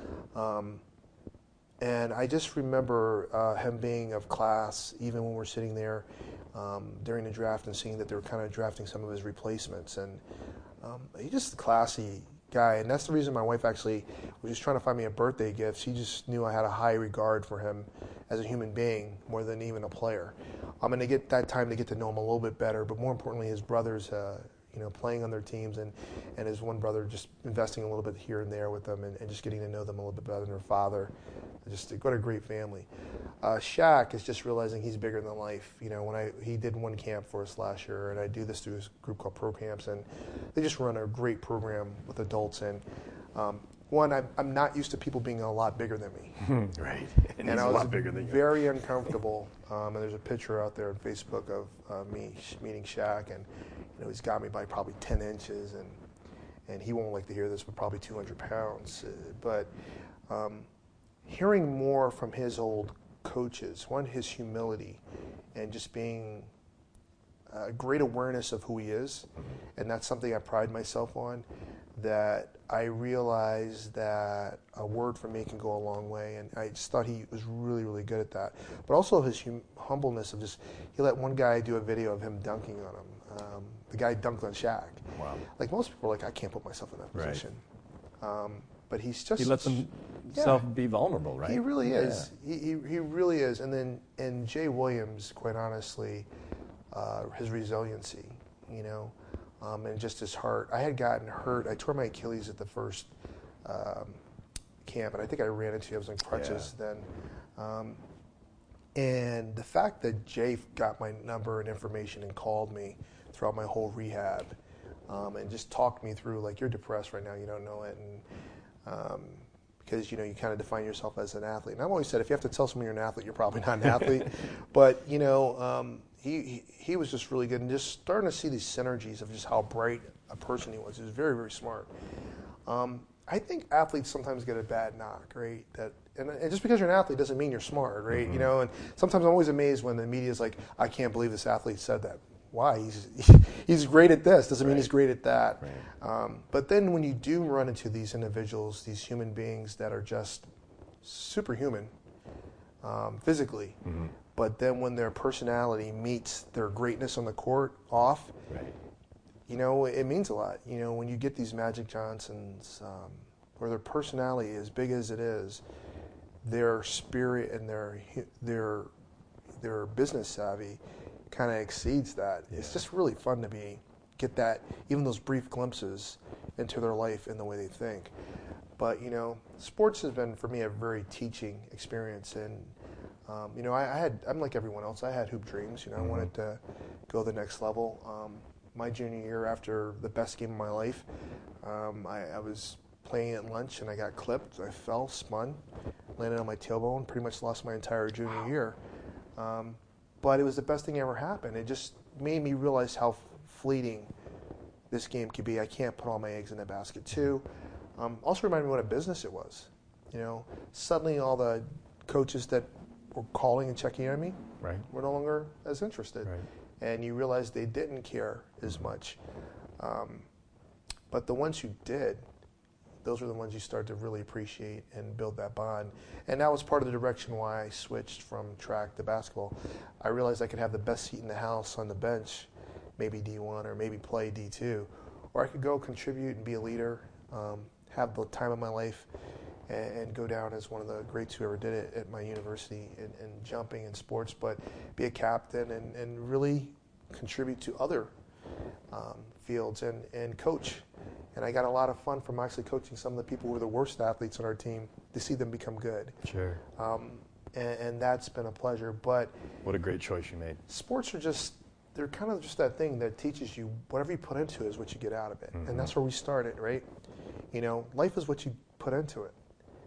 A: And I just remember him being of class, even when we're sitting there during the draft and seeing that they were kind of drafting some of his replacements. And he's just a classy guy. And that's the reason my wife actually was just trying to find me a birthday gift. She just knew I had a high regard for him as a human being more than even a player. I'm going to get that time to get to know him a little bit better, but more importantly, his brothers, playing on their teams, and his one brother just investing a little bit here and there with them and just getting to know them a little bit better than their father. Just what a great family. Shaq is just realizing he's bigger than life. He did one camp for us last year, and I do this through his group called Pro Camps, and they just run a great program with adults. And I'm not used to people being a lot bigger than me.
B: Right.
A: And I was very uncomfortable. And there's a picture out there on Facebook of me meeting Shaq, and he's got me by probably 10 inches, and he won't like to hear this, but probably 200 pounds. But hearing more from his old coaches. One, his humility and just being a great awareness of who he is. And that's something I pride myself on, that I realized that a word from me can go a long way. And I just thought he was really, really good at that. But also his humbleness of just, he let one guy do a video of him dunking on him. The guy dunked on Shaq.
B: Wow.
A: Like most people are like, I can't put myself in that position. But he's just...
B: He lets himself be vulnerable, right?
A: He really is. Yeah. He really is. And Jay Williams, quite honestly, his resiliency, you know, and just his heart. I had gotten hurt. I tore my Achilles at the first camp, and I think I ran into you. I was on crutches then. And the fact that Jay got my number and information and called me throughout my whole rehab, and just talked me through, like, you're depressed right now, you don't know it, and because, you know, you kind of define yourself as an athlete. And I've always said, if you have to tell someone you're an athlete, you're probably not an athlete. But, you know, he was just really good, and just starting to see these synergies of just how bright a person he was. He was very, very smart. I think athletes sometimes get a bad knock, right? And just because you're an athlete doesn't mean you're smart, right? Mm-hmm. You know, and sometimes I'm always amazed when the media is like, I can't believe this athlete said that. Why? He's great at this. Doesn't mean he's great at that. Right. But then when you do run into these individuals, these human beings that are just superhuman physically, but then when their personality meets their greatness on the court off, you know, it means a lot. You know, when you get these Magic Johnsons, where their personality, as big as it is, their spirit and their business savvy kind of exceeds that. Yeah. It's just really fun to get that, even those brief glimpses into their life and the way they think. But, you know, sports has been, for me, a very teaching experience. And, you know, I'm like everyone else. I had hoop dreams. You know, I wanted to go the next level. My junior year, after the best game of my life, I was playing at lunch and I got clipped. I fell, spun, landed on my tailbone, pretty much lost my entire junior year. But it was the best thing ever happened. It just made me realize how fleeting this game could be. I can't put all my eggs in that basket too. Also reminded me what a business it was. You know, suddenly all the coaches that were calling and checking on me were no longer as interested. Right. And you realize they didn't care as much. But the ones who did, those were the ones you start to really appreciate and build that bond. And that was part of the direction why I switched from track to basketball. I realized I could have the best seat in the house on the bench, maybe D1 or maybe play D2. Or I could go contribute and be a leader, have the time of my life, and go down as one of the greats who ever did it at my university in jumping and sports, but be a captain and really contribute to other fields and coach. And I got a lot of fun from actually coaching some of the people who were the worst athletes on our team to see them become good.
B: Sure.
A: And that's been a pleasure. But
B: what a great choice you made.
A: Sports are they're kind of just that thing that teaches you whatever you put into it is what you get out of it. And that's where we started, right? You know, life is what you put into it.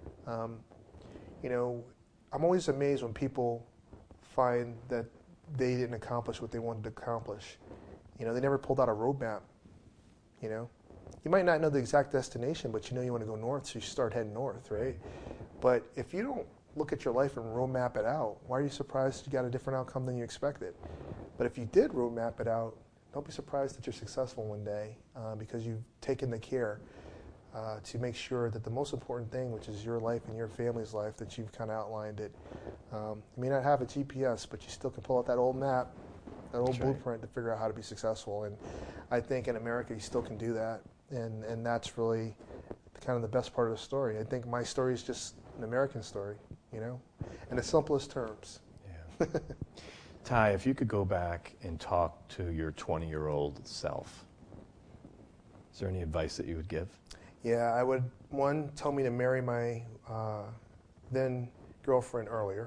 A: You know, I'm always amazed when people find that they didn't accomplish what they wanted to accomplish. You know, they never pulled out a roadmap, you know. You might not know the exact destination, but you know you want to go north, so you start heading north, right? But if you don't look at your life and roadmap it out, why are you surprised you got a different outcome than you expected? But if you did roadmap it out, don't be surprised that you're successful one day because you've taken the care to make sure that the most important thing, which is your life and your family's life, that you've kind of outlined it. You may not have a GPS, but you still can pull out that old map, that old blueprint to figure out how to be successful. And I think in America you still can do that. And that's really kind of the best part of the story. I think my story is just an American story, you know, in the simplest terms.
B: Yeah. Ty, if you could go back and talk to your 20-year-old self, is there any advice that you would give?
A: Yeah, I would, one, tell me to marry my then girlfriend earlier.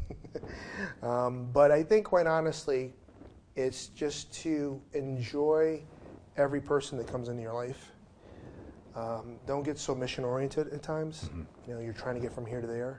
A: But I think, quite honestly, it's just to enjoy every person that comes into your life. Don't get so mission-oriented at times. You know, you're trying to get from here to there.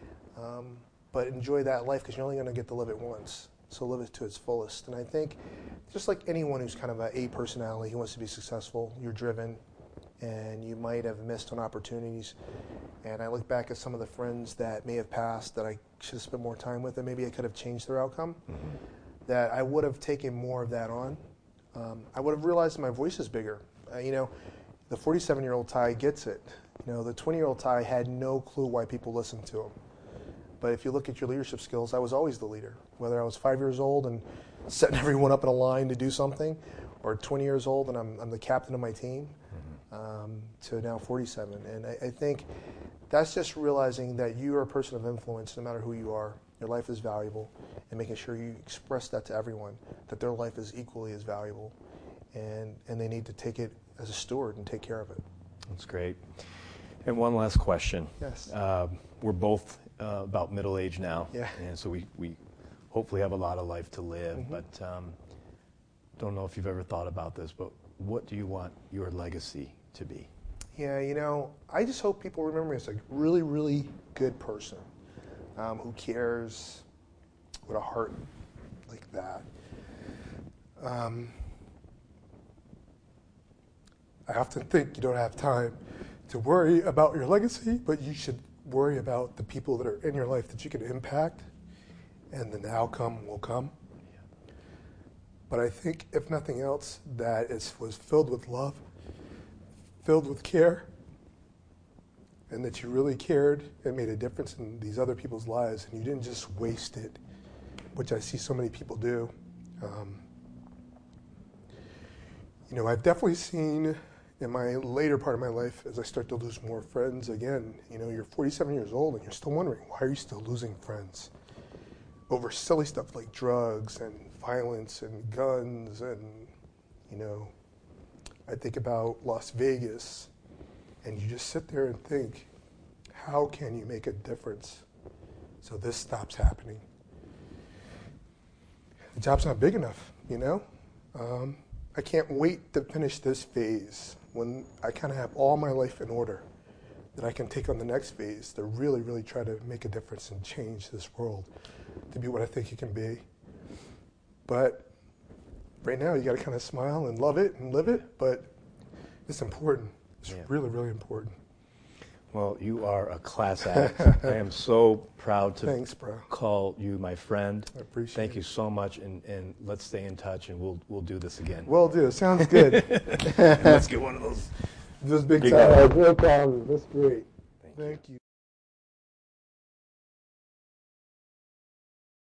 A: But enjoy that life because you're only going to get to live it once. So live it to its fullest. And I think, just like anyone who's kind of an A personality who wants to be successful, you're driven, and you might have missed on opportunities. And I look back at some of the friends that may have passed that I should have spent more time with, and maybe I could have changed their outcome, that I would have taken more of that on. I would have realized my voice is bigger. The 47-year-old Ty gets it. The 20-year-old Ty had no clue why people listened to him. But if you look at your leadership skills, I was always the leader. Whether I was 5 years old and setting everyone up in a line to do something, or 20 years old and I'm the captain of my team, to now 47. And I think that's just realizing that you are a person of influence no matter who you are. Your life is valuable, and making sure you express that to everyone, that their life is equally as valuable, and they need to take it as a steward and take care of it.
B: That's great. And one last question.
A: Yes.
B: We're both about middle age now,
A: Yeah.
B: and so we hopefully have a lot of life to live, but don't know if you've ever thought about this, but what do you want your legacy to be?
A: Yeah, I just hope people remember me as a really, really good person who cares, with a heart like that. I often think you don't have time to worry about your legacy, but you should worry about the people that are in your life that you can impact, and then the outcome will come. But I think, if nothing else, that it was filled with love, filled with care, and that you really cared and made a difference in these other people's lives, and you didn't just waste it, which I see so many people do. I've definitely seen in my later part of my life, as I start to lose more friends again, you're 47 years old and you're still wondering, why are you still losing friends? Over silly stuff like drugs and violence and guns and, I think about Las Vegas, and you just sit there and think, how can you make a difference so this stops happening? The job's not big enough, I can't wait to finish this phase when I kind of have all my life in order, that I can take on the next phase to really, really try to make a difference and change this world to be what I think it can be. But right now, you got to kind of smile and love it and live it, but it's important. It's really, really important.
B: Well, you are a class act. I am so proud to
A: Thanks, bro.
B: call you my friend.
A: I appreciate it.
B: Thank you so much, and let's stay in touch, and we'll do this again.
A: Will do. Sounds good.
B: Let's get one of those
A: This big
B: big
A: time. No problem. That's great.
B: Thank you.
A: Thank you.